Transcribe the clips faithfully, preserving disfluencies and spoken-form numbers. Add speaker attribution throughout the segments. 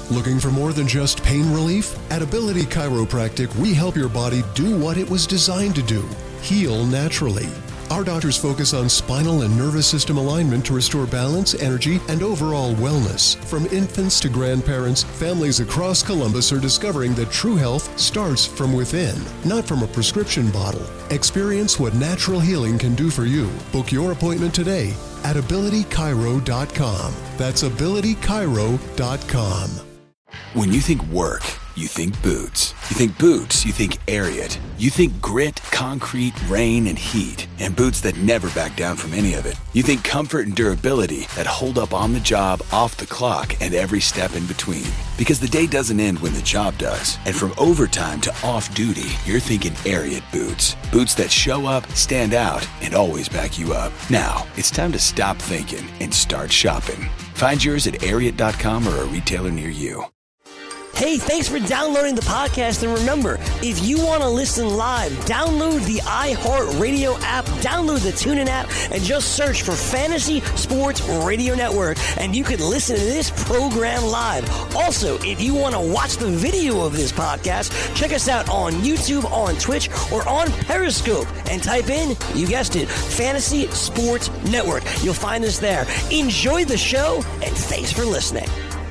Speaker 1: Looking for more than just pain relief? At Ability Chiropractic, we help your body do what it was designed to do, heal naturally. Our doctors focus on spinal and nervous system alignment to restore balance, energy, and overall wellness. From infants to grandparents, families across Columbus are discovering that true health starts from within, not from a prescription bottle. Experience what natural healing can do for you. Book your appointment today at ability chiro dot com. That's ability chiro dot com.
Speaker 2: When you think work, you think boots. You think boots, you think Ariat. You think grit, concrete, rain, and heat. And boots that never back down from any of it. You think comfort and durability that hold up on the job, off the clock, and every step in between. Because the day doesn't end when the job does. And from overtime to off-duty, you're thinking Ariat boots. Boots that show up, stand out, and always back you up. Now, it's time to stop thinking and start shopping. Find yours at ariat dot com or a retailer near you.
Speaker 3: Hey, thanks for downloading the podcast. And remember, if you want to listen live, download the iHeartRadio app, download the TuneIn app, and just search for Fantasy Sports Radio Network, and you can listen to this program live. Also, if you want to watch the video of this podcast, check us out on YouTube, on Twitch, or on Periscope, and type in, you guessed it, Fantasy Sports Network. You'll find us there. Enjoy the show, and thanks for listening.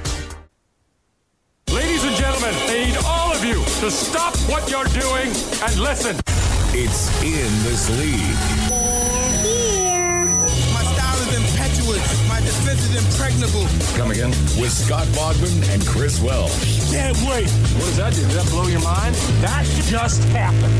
Speaker 4: Ladies and gentlemen, I need all of you to stop what you're doing and listen.
Speaker 5: It's In This League.
Speaker 6: My style is impetuous. My defense is impregnable.
Speaker 5: Come again? With Scott Bogman and Chris Welsh.
Speaker 4: Can't wait. What does that do? Does that blow your mind? That just happened.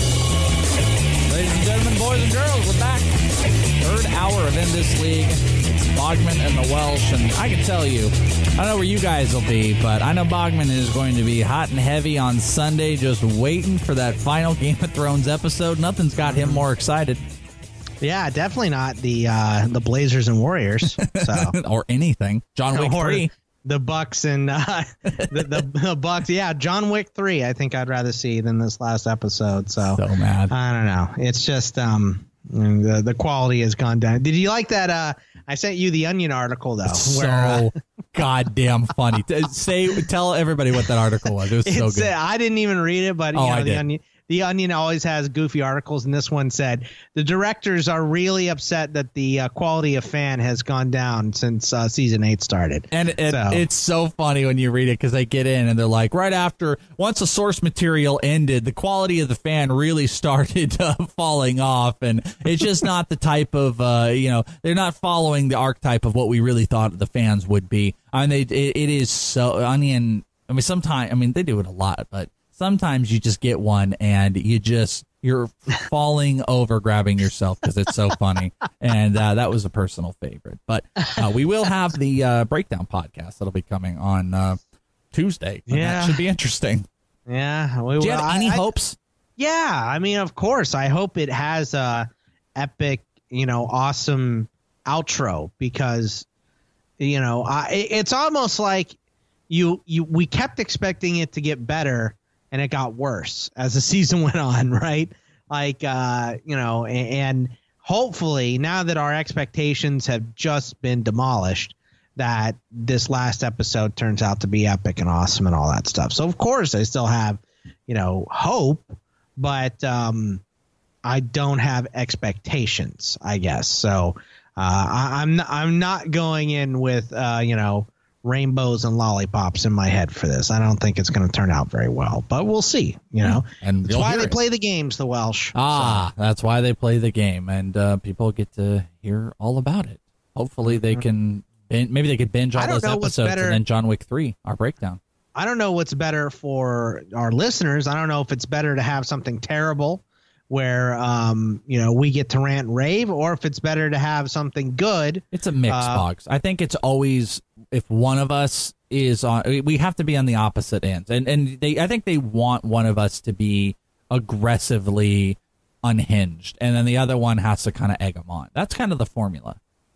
Speaker 7: Ladies and gentlemen, boys and girls, we're back. Third hour of In This League. It's Bogman and the Welsh, and I can tell you, I don't know where you guys will be, but I know Bogman is going to be hot and heavy on Sunday, just waiting for that final Game of Thrones episode. Nothing's got him more excited.
Speaker 8: Yeah, definitely not the uh, the Blazers and Warriors, so
Speaker 7: or anything. John Wick
Speaker 8: or
Speaker 7: three,
Speaker 8: the Bucks and uh, the, the the Bucks. Yeah, John Wick three. I think I'd rather see than this last episode. So,
Speaker 7: so mad.
Speaker 8: I don't know. It's just um the the quality has gone down. Did you like that? Uh, I sent you the Onion article though.
Speaker 7: So
Speaker 8: where, uh,
Speaker 7: goddamn funny. Say, tell everybody what that article was. It was so good.
Speaker 8: Uh, I didn't even read it, but you
Speaker 7: oh,
Speaker 8: know,
Speaker 7: I
Speaker 8: the
Speaker 7: did.
Speaker 8: Onion. The Onion always has goofy articles, and this one said the directors are really upset that the uh, quality of fan has gone down since uh, season eight started.
Speaker 7: And, and
Speaker 8: so.
Speaker 7: It's so funny when you read it because they get in and they're like, right after, once the source material ended, the quality of the fan really started uh, falling off. And it's just not the type of, uh, you know, they're not following the archetype of what we really thought the fans would be. I mean, they, it, it is so, Onion, I mean, sometimes, I mean, they do it a lot, but sometimes you just get one and you just, you're falling over grabbing yourself because it's so funny. And uh, that was a personal favorite. But uh, we will have the uh, breakdown podcast that'll be coming on uh, Tuesday.
Speaker 8: Yeah.
Speaker 7: That should be interesting.
Speaker 8: Yeah. We,
Speaker 7: Do you have
Speaker 8: I,
Speaker 7: any
Speaker 8: I,
Speaker 7: hopes?
Speaker 8: Yeah. I mean, of course. I hope it has a epic, you know, awesome outro because, you know, I, it's almost like you, you, we kept expecting it to get better. And it got worse as the season went on, right? Like, uh, you know, and, and hopefully now that our expectations have just been demolished, that this last episode turns out to be epic and awesome and all that stuff. So, of course, I still have, you know, hope, but um, I don't have expectations, I guess. So uh, I, I'm, I'm not going in with, uh, you know, rainbows and lollipops in my head for this. I don't think it's going to turn out very well, but we'll see, you know.
Speaker 7: And
Speaker 8: that's why they
Speaker 7: it.
Speaker 8: play the games, the Welsh.
Speaker 7: Ah,
Speaker 8: so.
Speaker 7: That's why they play the game, and uh, people get to hear all about it. Hopefully they can, maybe they could binge all those episodes and then John Wick three, our breakdown.
Speaker 8: I don't know what's better for our listeners. I don't know if it's better to have something terrible where, um, you know, we get to rant and rave, or if it's better to have something good.
Speaker 7: It's a mixed
Speaker 8: uh,
Speaker 7: box. I think it's always, if one of us is on, we have to be on the opposite ends. And and they, I think they want one of us to be aggressively unhinged, and then the other one has to kind of egg them on. That's kind of the formula.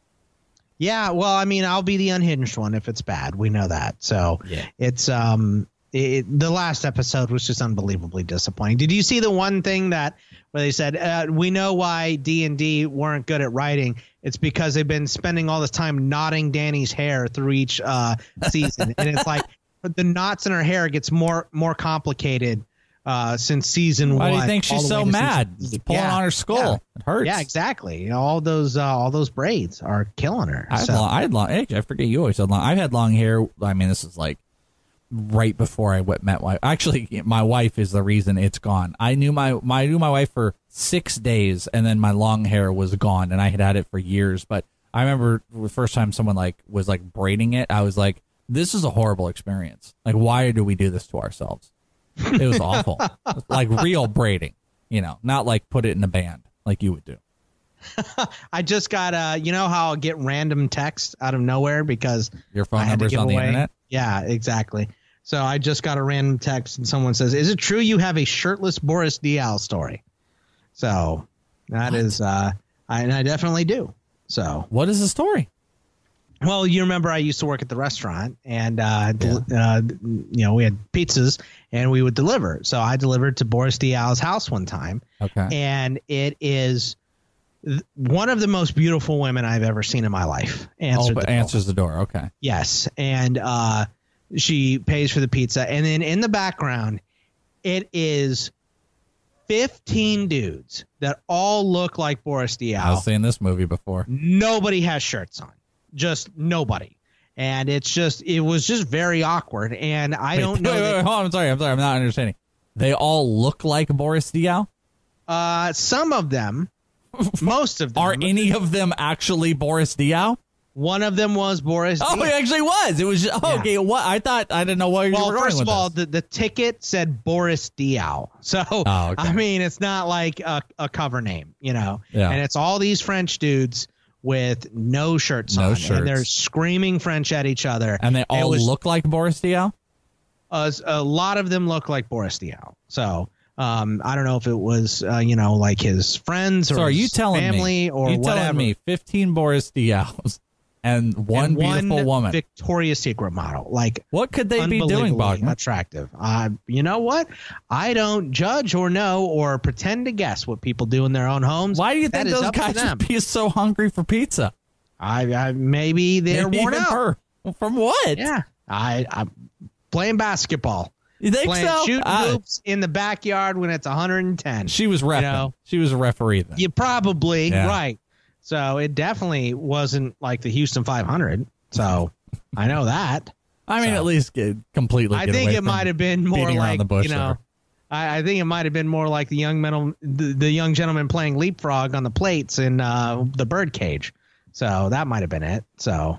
Speaker 8: Yeah, well, I mean, I'll be the unhinged one if it's bad. We know that. So
Speaker 7: yeah.
Speaker 8: it's um, it, the last episode was just unbelievably disappointing. Did you see the one thing that where they said uh, we know why D and D weren't good at writing? It's because they've been spending all this time knotting Danny's hair through each uh, season, and it's like the knots in her hair gets more more complicated uh, since season
Speaker 7: Why
Speaker 8: one.
Speaker 7: do you think she's so mad? It's pulling
Speaker 8: yeah,
Speaker 7: on her skull.
Speaker 8: Yeah.
Speaker 7: It hurts.
Speaker 8: Yeah, exactly. All those uh, all those braids are killing her.
Speaker 7: I had,
Speaker 8: so.
Speaker 7: long, I had long. I forget you always had long. I've had long hair. I mean, this is like right before I met my wife. Actually, my wife is the reason it's gone. I knew my, my I knew my wife for six days, and then my long hair was gone, and I had had it for years. But I remember the first time someone like was like braiding it, I was like, "This is a horrible experience. Like, why do we do this to ourselves?" It was awful. Like real braiding, you know, not like put it in a band like you would do.
Speaker 8: I just got uh you know how I'll get random text out of nowhere because
Speaker 7: your phone
Speaker 8: I had
Speaker 7: number's
Speaker 8: to give
Speaker 7: on the
Speaker 8: away.
Speaker 7: internet?
Speaker 8: Yeah, exactly. So I just got a random text and someone says, "Is it true you have a shirtless Boris Diaw story?" So that what? is uh I, and I definitely do. So
Speaker 7: what is the story?
Speaker 8: Well, you remember I used to work at the restaurant, and uh, yeah. uh, you know, we had pizzas and we would deliver. So I delivered to Boris Diaw's house one time.
Speaker 7: Okay.
Speaker 8: And it is th- one of the most beautiful women I've ever seen in my life. Answered
Speaker 7: oh,
Speaker 8: the
Speaker 7: answers
Speaker 8: door.
Speaker 7: the door. Okay.
Speaker 8: Yes. And uh, she pays for the pizza. And then in the background, it is fifteen dudes that all look like Boris Diaw.
Speaker 7: I've seen this movie before.
Speaker 8: Nobody has shirts on. Just nobody. And it's just, it was just very awkward. And I
Speaker 7: wait,
Speaker 8: don't know.
Speaker 7: Wait, wait, wait, hold on, I'm sorry. I'm sorry. I'm not understanding. They all look like Boris Diaw?
Speaker 8: Uh, some of them, most of them.
Speaker 7: Are any of them actually Boris Diaw?
Speaker 8: One of them was Boris
Speaker 7: Oh,
Speaker 8: Diaw.
Speaker 7: it actually was. It was, just, oh, yeah. okay. What? I thought, I didn't know what you
Speaker 8: well,
Speaker 7: were going
Speaker 8: first
Speaker 7: with
Speaker 8: of all,
Speaker 7: this.
Speaker 8: the, the ticket said Boris Diaw. So,
Speaker 7: oh, okay.
Speaker 8: I mean, it's not like a, a cover name, you know.
Speaker 7: Yeah.
Speaker 8: And it's all these French dudes with no shirts
Speaker 7: no
Speaker 8: on.
Speaker 7: Shirts.
Speaker 8: And they're screaming French at each other.
Speaker 7: And they all
Speaker 8: was,
Speaker 7: look like Boris Diaw?
Speaker 8: Uh, a lot of them look like Boris Diaw. So, um, I don't know if it was, uh, you know, like his friends or
Speaker 7: so are you
Speaker 8: his
Speaker 7: telling
Speaker 8: family
Speaker 7: me,
Speaker 8: or
Speaker 7: you
Speaker 8: whatever.
Speaker 7: telling me fifteen Boris Diaws and one
Speaker 8: and
Speaker 7: beautiful
Speaker 8: one
Speaker 7: woman.
Speaker 8: Victoria's Secret model. Like,
Speaker 7: what could they be doing, Bogman?
Speaker 8: Attractive. Uh, you know what? I don't judge or know or pretend to guess what people do in their own homes.
Speaker 7: Why do you think
Speaker 8: that
Speaker 7: those guys would be so hungry for pizza?
Speaker 8: I, I maybe they're
Speaker 7: maybe
Speaker 8: worn
Speaker 7: even
Speaker 8: out.
Speaker 7: Her. From what?
Speaker 8: Yeah, I I'm playing basketball.
Speaker 7: You think
Speaker 8: playing,
Speaker 7: so?
Speaker 8: Shooting
Speaker 7: I,
Speaker 8: hoops in the backyard when it's one hundred ten.
Speaker 7: She was repping. You know? She was a referee then.
Speaker 8: You probably
Speaker 7: yeah.
Speaker 8: right. So it definitely wasn't like the Houston five hundred. So I know that.
Speaker 7: I mean,
Speaker 8: so.
Speaker 7: at least get completely.
Speaker 8: I
Speaker 7: Get
Speaker 8: think
Speaker 7: away
Speaker 8: it might have been more like
Speaker 7: the bush
Speaker 8: you know. I, I think it might have been more like the young men, the, the young gentleman playing leapfrog on the plates in uh, the birdcage. So that might have been it. So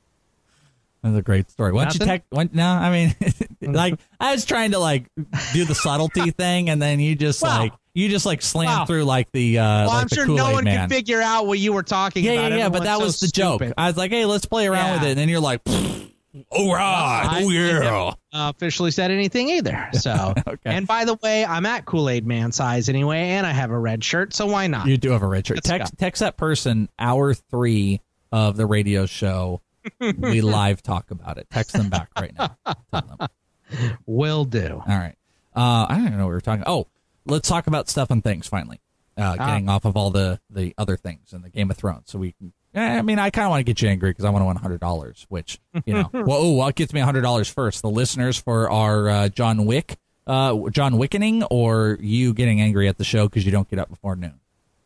Speaker 7: that's a great story. Once you tech, when, no, I mean, like I was trying to like do the subtlety thing, and then you just wow. like you just like slam
Speaker 8: wow.
Speaker 7: through like the. Uh,
Speaker 8: well,
Speaker 7: like
Speaker 8: I'm
Speaker 7: the
Speaker 8: sure
Speaker 7: Kool-Aid
Speaker 8: no one
Speaker 7: man.
Speaker 8: can figure out what you were talking
Speaker 7: yeah,
Speaker 8: about.
Speaker 7: Yeah, yeah,
Speaker 8: Everyone's
Speaker 7: but that
Speaker 8: so
Speaker 7: was the
Speaker 8: stupid.
Speaker 7: joke. I was like, hey, let's play around
Speaker 8: yeah.
Speaker 7: with it, and then you're like, all right,
Speaker 8: I
Speaker 7: oh yeah.
Speaker 8: Uh, officially said anything either. So,
Speaker 7: okay.
Speaker 8: And by the way, I'm at Kool-Aid Man size anyway, and I have a red shirt, so why not?
Speaker 7: You do have a red shirt. Text, text that person hour three of the radio show. We live talk about it. Text them back right now. Tell them.
Speaker 8: Will do.
Speaker 7: All right. Uh, I don't even know what we were talking. Oh, let's talk about stuff and things finally. Uh, getting ah. off of all the, the other things in the Game of Thrones. So we can. I mean, I kind of want to get you angry because I want to win one hundred dollars, which, you know, well, ooh, what gets me one hundred dollars first? The listeners for our uh, John Wick, uh, John Wickening, or you getting angry at the show because you don't get up before noon?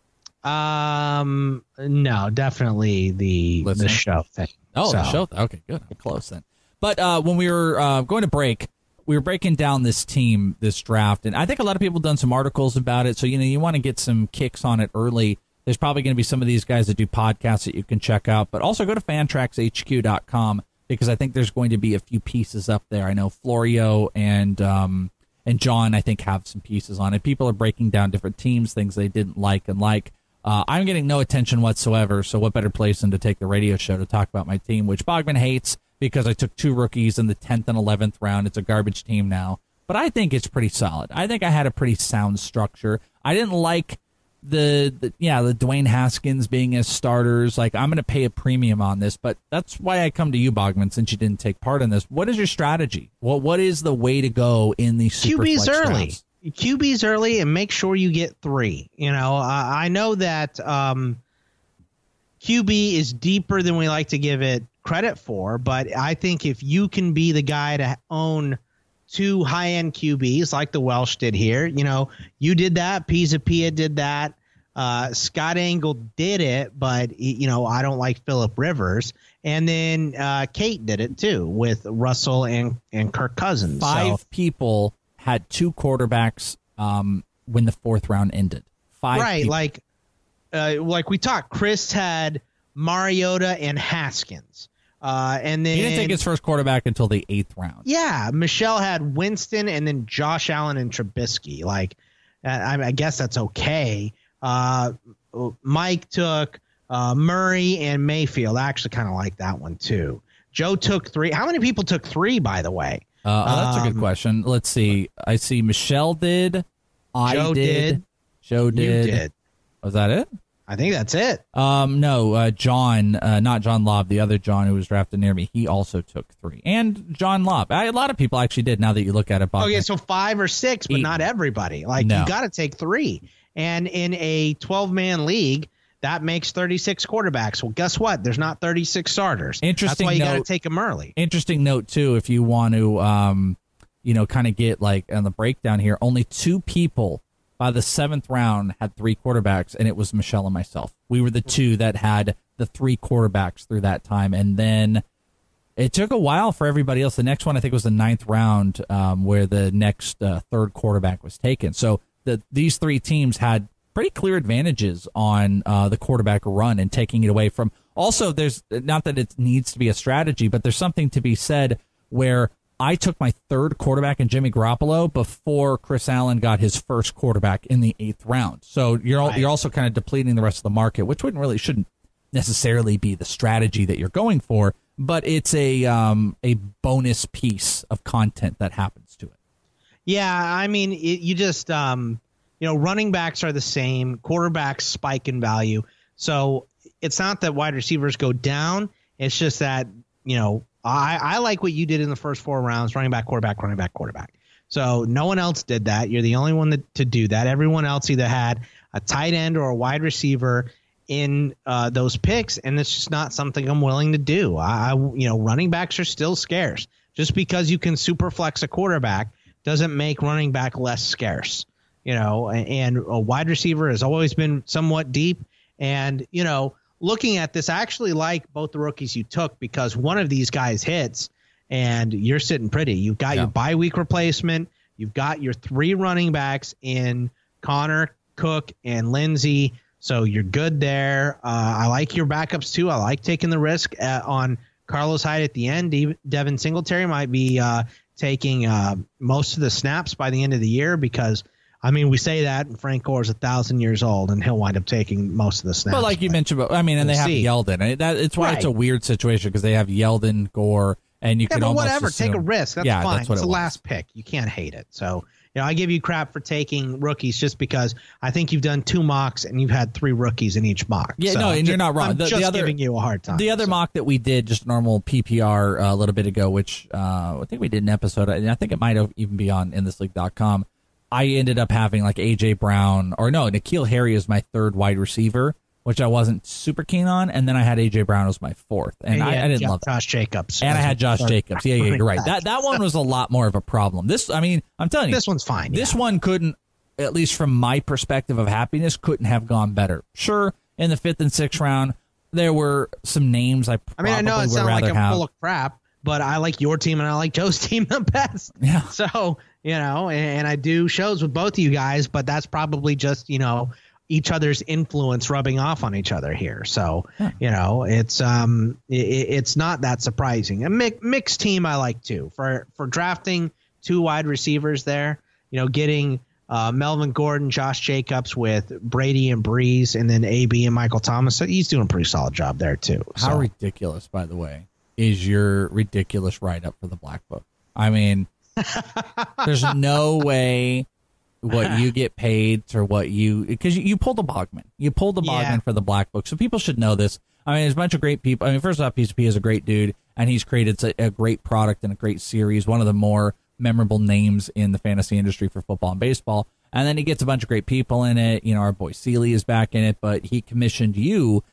Speaker 8: Um, no, definitely the Listener? the show thing.
Speaker 7: Oh,
Speaker 8: so.
Speaker 7: the show. Okay, good. I'm close then. But uh, when we were uh, going to break, we were breaking down this team, this draft, and I think a lot of people have done some articles about it. So, you know, you want to get some kicks on it early. There's probably going to be some of these guys that do podcasts that you can check out. But also go to fantrax H Q dot com because I think there's going to be a few pieces up there. I know Florio and um, and John, I think, have some pieces on it. People are breaking down different teams, things they didn't like and like. Uh, I'm getting no attention whatsoever, so what better place than to take the radio show to talk about my team, which Bogman hates because I took two rookies in the tenth and eleventh round. It's a garbage team now. But I think it's pretty solid. I think I had a pretty sound structure. I didn't like the, the yeah, the Dwayne Haskins being as starters. Like, I'm going to pay a premium on this, but that's why I come to you, Bogman, since you didn't take part in this. What is your strategy? What What is the way to go in these super
Speaker 8: Q Bs
Speaker 7: flex
Speaker 8: early.
Speaker 7: drafts?
Speaker 8: Q Bs early and make sure you get three. You know, I, I know that um, Q B is deeper than we like to give it credit for. But I think if you can be the guy to own two high-end Q Bs like the Welsh did here, you know, you did that. Pisapia did that. Uh, Scott Angle did it, but, you know, I don't like Phillip Rivers. And then uh, Kate did it, too, with Russell and, and Kirk Cousins.
Speaker 7: Five
Speaker 8: so,
Speaker 7: people had two quarterbacks um, when the fourth round ended. Five
Speaker 8: right,
Speaker 7: people.
Speaker 8: like uh, like we talked, Chris had Mariota and Haskins. Uh, and then
Speaker 7: he didn't take his first quarterback until the eighth round.
Speaker 8: Yeah, Michelle had Winston and then Josh Allen and Trubisky. Like, I, I guess that's okay. Uh, Mike took uh, Murray and Mayfield. I actually kind of like that one too. Joe took three. How many people took three, by the way?
Speaker 7: Uh, oh, that's
Speaker 8: um,
Speaker 7: a good question. Let's see. I see Michelle did. I
Speaker 8: Joe
Speaker 7: did.
Speaker 8: did.
Speaker 7: Joe did.
Speaker 8: You did.
Speaker 7: Was that it?
Speaker 8: I think that's it.
Speaker 7: Um, no, uh, John, uh, not John Lobb, the other John who was drafted near me, he also took three. And John Lobb. I, a lot of people actually did now that you look at it. Bob.
Speaker 8: Okay, so five or six, but
Speaker 7: Eight.
Speaker 8: not everybody. Like,
Speaker 7: No.
Speaker 8: you got to take three. And in a twelve-man league, that makes thirty-six quarterbacks. Well, guess what? There's not thirty-six starters.
Speaker 7: Interesting
Speaker 8: That's why you got to
Speaker 7: note-
Speaker 8: take them early.
Speaker 7: Interesting note, too, if you want to, um, you know, kind of get like on the breakdown here, only two people by the seventh round had three quarterbacks, and it was Michelle and myself. We were the two that had the three quarterbacks through that time. And then it took a while for everybody else. The next one, I think, was the ninth round, um, where the next uh, third quarterback was taken. So the, these three teams had pretty clear advantages on uh, the quarterback run and taking it away from. Also, there's not that it needs to be a strategy, but there's something to be said where I took my third quarterback in Jimmy Garoppolo before Chris Allen got his first quarterback in the eighth round. So you're
Speaker 8: Right.
Speaker 7: you're also kind of depleting the rest of the market, which wouldn't really shouldn't necessarily be the strategy that you're going for, but it's a um, a bonus piece of content that happens to it.
Speaker 8: Yeah, I mean, it, you just, um, you know, running backs are the same. Quarterbacks spike in value. So it's not that wide receivers go down. It's just that, you know, I, I like what you did in the first four rounds, running back, quarterback, running back, quarterback. So no one else did that. You're the only one that, to do that. Everyone else either had a tight end or a wide receiver in uh, those picks, and it's just not something I'm willing to do. I, I, you know, running backs are still scarce. Just because you can super flex a quarterback doesn't make running back less scarce. You know, and a wide receiver has always been somewhat deep. And, you know, looking at this, I actually like both the rookies you took because one of these guys hits and you're sitting pretty. You've got
Speaker 7: Yeah.
Speaker 8: your bye week replacement. You've got your three running backs in Connor, Cook, and Lindsey. So you're good there. Uh, I like your backups, too. I like taking the risk uh, on Carlos Hyde at the end. De- Devin Singletary might be uh, taking uh, most of the snaps by the end of the year because, I mean, we say that, and Frank Gore's a thousand years old, and he'll wind up taking most of the snaps.
Speaker 7: But like you mentioned, I mean, and
Speaker 8: We'll
Speaker 7: they have
Speaker 8: see.
Speaker 7: Yeldon. And that, it's why it's a
Speaker 8: Right.
Speaker 7: weird situation because they have Yeldon, Gore, and you
Speaker 8: Yeah,
Speaker 7: can
Speaker 8: but
Speaker 7: almost
Speaker 8: whatever.
Speaker 7: assume,
Speaker 8: Take a risk. That's
Speaker 7: yeah,
Speaker 8: fine.
Speaker 7: That's what
Speaker 8: it's
Speaker 7: it
Speaker 8: the
Speaker 7: was.
Speaker 8: last pick. You can't hate it. So, you know, I give you crap for taking rookies just because I think you've done two mocks and you've had three rookies in each mock.
Speaker 7: Yeah,
Speaker 8: So
Speaker 7: no, and
Speaker 8: just-
Speaker 7: you're not wrong.
Speaker 8: I'm
Speaker 7: The- the
Speaker 8: just
Speaker 7: other-
Speaker 8: giving you a hard time.
Speaker 7: The other
Speaker 8: so.
Speaker 7: mock that we did, just normal P P R uh, a little bit ago, which uh, I think we did an episode, and I think it might have even be on in this league dot com. I ended up having like A J Brown, or no, N'Keal Harry is my third wide receiver, which I wasn't super keen on, and then I had A J Brown as my fourth, and,
Speaker 8: And
Speaker 7: I,
Speaker 8: you
Speaker 7: I
Speaker 8: had
Speaker 7: didn't
Speaker 8: Jo-
Speaker 7: love that.
Speaker 8: Josh Jacobs.
Speaker 7: And I
Speaker 8: as
Speaker 7: had
Speaker 8: a
Speaker 7: Josh
Speaker 8: third
Speaker 7: Jacobs. Yeah, yeah, you're right.
Speaker 8: back.
Speaker 7: That that one was a lot more of a problem. This, I mean, I'm telling you,
Speaker 8: This one's fine.
Speaker 7: This
Speaker 8: yeah.
Speaker 7: one couldn't, at least from my perspective of happiness, couldn't have gone better. Sure, in the fifth and sixth round, there were some names I
Speaker 8: I
Speaker 7: probably
Speaker 8: mean, I know it
Speaker 7: would
Speaker 8: sounds
Speaker 7: rather
Speaker 8: like I'm
Speaker 7: have.
Speaker 8: full of crap, but I like your team and I like Joe's team the best.
Speaker 7: Yeah.
Speaker 8: So, you know, and, and I do shows with both of you guys, but that's probably just, you know, each other's influence rubbing off on each other here. So, you know, it's um, it, it's not that surprising. A mi- mixed team I like too for for drafting two wide receivers there. You know, getting uh, Melvin Gordon, Josh Jacobs with Brady and Breeze, and then A B and Michael Thomas. So he's doing a pretty solid job there too.
Speaker 7: How
Speaker 8: So.
Speaker 7: ridiculous, by the way, is your ridiculous write-up for the Black Book? I mean, there's no way what you get paid or what you, because you, you pulled a Bogman. You pulled the Bogman
Speaker 8: Yeah.
Speaker 7: for the Black Book, so people should know this. I mean, there's a bunch of great people. I mean, first off, P C P is a great dude, and he's created a, a great product and a great series, one of the more memorable names in the fantasy industry for football and baseball. And then he gets a bunch of great people in it. You know, our boy Seeley is back in it, but he commissioned you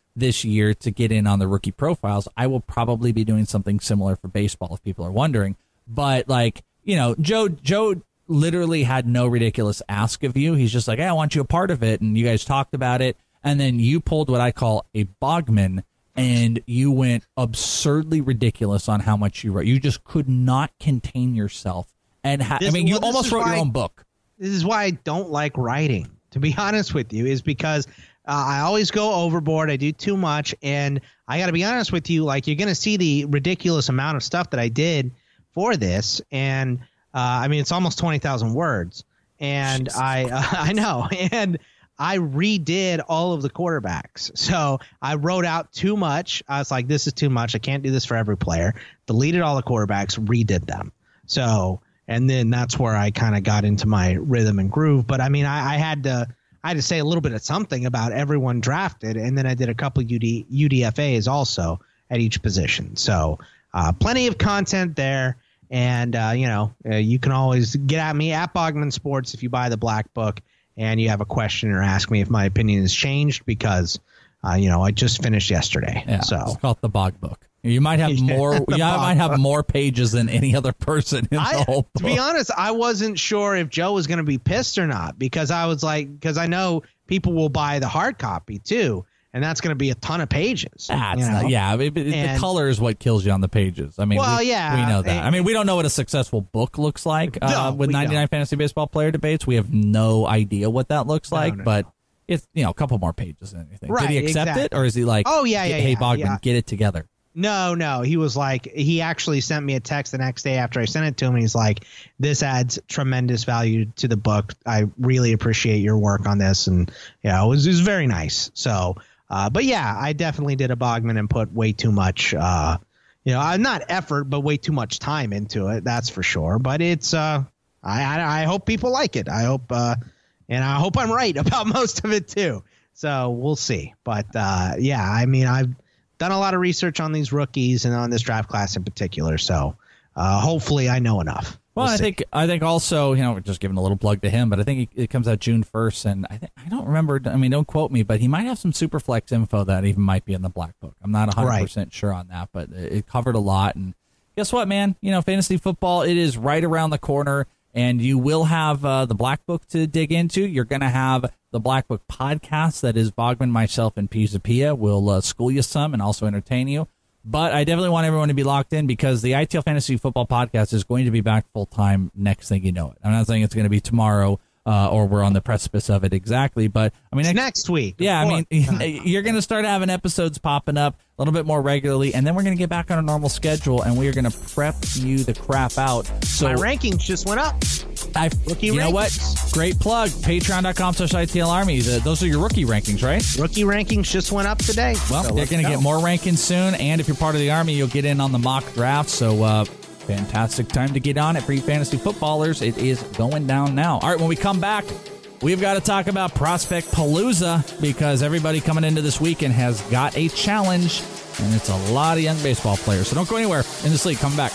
Speaker 7: this year to get in on the rookie profiles. I will probably be doing something similar for baseball if people are wondering. But like, you know, Joe, Joe literally had no ridiculous ask of you. He's just like, hey, I want you a part of it. And you guys talked about it. And then you pulled what I call a Bogman, and you went absurdly ridiculous on how much you wrote. You just could not contain yourself. And ha-
Speaker 8: This-
Speaker 7: I mean, you
Speaker 8: well, this
Speaker 7: almost
Speaker 8: is
Speaker 7: wrote your
Speaker 8: why-
Speaker 7: own book.
Speaker 8: This is why I don't like writing, to be honest with you, is because uh, I always go overboard. I do too much. And I got to be honest with you, like, you're going to see the ridiculous amount of stuff that I did for this. And uh, I mean, it's almost twenty thousand words. And
Speaker 7: Jesus
Speaker 8: I, uh, I know. And I redid all of the quarterbacks. So I wrote out too much. I was like, this is too much. I can't do this for every player. Deleted all the quarterbacks, redid them. So, and then that's where I kind of got into my rhythm and groove. But I mean, I, I had to, I had to say a little bit of something about everyone drafted. And then I did a couple U D, U D F As also at each position. So uh, plenty of content there. And, uh, you know, uh, you can always get at me at Bogman Sports if you buy the Black Book and you have a question or ask me if my opinion has changed, because, uh, you know, I just finished yesterday.
Speaker 7: Yeah,
Speaker 8: so
Speaker 7: it's called the Bog Book. You might have more.
Speaker 8: The
Speaker 7: You
Speaker 8: Bog
Speaker 7: might have
Speaker 8: Book.
Speaker 7: more pages than any other person in
Speaker 8: I,
Speaker 7: the whole book.
Speaker 8: to be honest, I wasn't sure if Joe was going to be pissed or not, because I was like, because I know people will buy the hard copy too, and that's going to be a ton of pages.
Speaker 7: Ah, it's
Speaker 8: you know?
Speaker 7: not, yeah, I mean, it-
Speaker 8: And-
Speaker 7: the color is what kills you on the pages. I mean,
Speaker 8: Well,
Speaker 7: we,
Speaker 8: yeah,
Speaker 7: we know that.
Speaker 8: it-
Speaker 7: I mean, we don't know what a successful book looks like uh,
Speaker 8: No,
Speaker 7: with
Speaker 8: we
Speaker 7: ninety-nine
Speaker 8: don't.
Speaker 7: Fantasy Baseball Player Debates. We have no idea what that looks
Speaker 8: No,
Speaker 7: like,
Speaker 8: no,
Speaker 7: but
Speaker 8: no.
Speaker 7: it's, you know, a couple more pages than anything. Did
Speaker 8: Right,
Speaker 7: he accept
Speaker 8: exactly.
Speaker 7: it, or is he like,
Speaker 8: Oh, yeah, yeah,
Speaker 7: hey,
Speaker 8: yeah,
Speaker 7: Bogman,
Speaker 8: yeah.
Speaker 7: get it together?
Speaker 8: No, no. He was like, he actually sent me a text the next day after I sent it to him. And he's like, this adds tremendous value to the book. I really appreciate your work on this. And, yeah, it was, it was very nice. So, uh, but yeah, I definitely did a Bogman and put way too much, uh, you know, uh, not effort, but way too much time into it. That's for sure. But it's, uh, I, I, I hope people like it. I hope, uh, and I hope I'm right about most of it too. So we'll see. But, uh, yeah, I mean, I've done a lot of research on these rookies and on this draft class in particular. So uh, hopefully I know enough.
Speaker 7: Well,
Speaker 8: We'll
Speaker 7: I
Speaker 8: see.
Speaker 7: think I think also, you know, we're just giving a little plug to him, but I think it comes out June first, and I think I don't remember. I mean, don't quote me, but he might have some Superflex info that even might be in the Black Book. I'm not one hundred percent sure on that, but it covered a lot. And guess what, man? You know, fantasy football, it is right around the corner, and you will have uh, the Black Book to dig into. You're going to have the Black Book podcast that is Bogman, myself, and Pizapia. We'll uh, school you some and also entertain you. But I definitely want everyone to be locked in, because the I T L Fantasy Football Podcast is going to be back full time next thing you know it. I'm not saying it's going to be tomorrow uh, or we're on the precipice of it exactly, but I mean
Speaker 8: It's
Speaker 7: next,
Speaker 8: next week.
Speaker 7: Yeah, I
Speaker 8: Before-
Speaker 7: mean you're going to start having episodes popping up a little bit more regularly, and then we're going to get back on a normal schedule, and we are going to prep you the crap out. So
Speaker 8: my rankings just went up.
Speaker 7: I,
Speaker 8: Rookie
Speaker 7: you know what?
Speaker 8: rankings.
Speaker 7: Great plug. Patreon.com slash ITL Army. The, those are your rookie rankings, right?
Speaker 8: Rookie rankings just went up today.
Speaker 7: Well,
Speaker 8: So
Speaker 7: they're
Speaker 8: let's
Speaker 7: going to
Speaker 8: go.
Speaker 7: get more rankings soon, and if you're part of the Army, you'll get in on the mock draft. So, uh, fantastic time to get on it for you fantasy footballers. It is going down now. All right, when we come back, we've got to talk about Prospect Palooza, because everybody coming into this weekend has got a challenge, and it's a lot of young baseball players. So don't go anywhere in this league. Come back.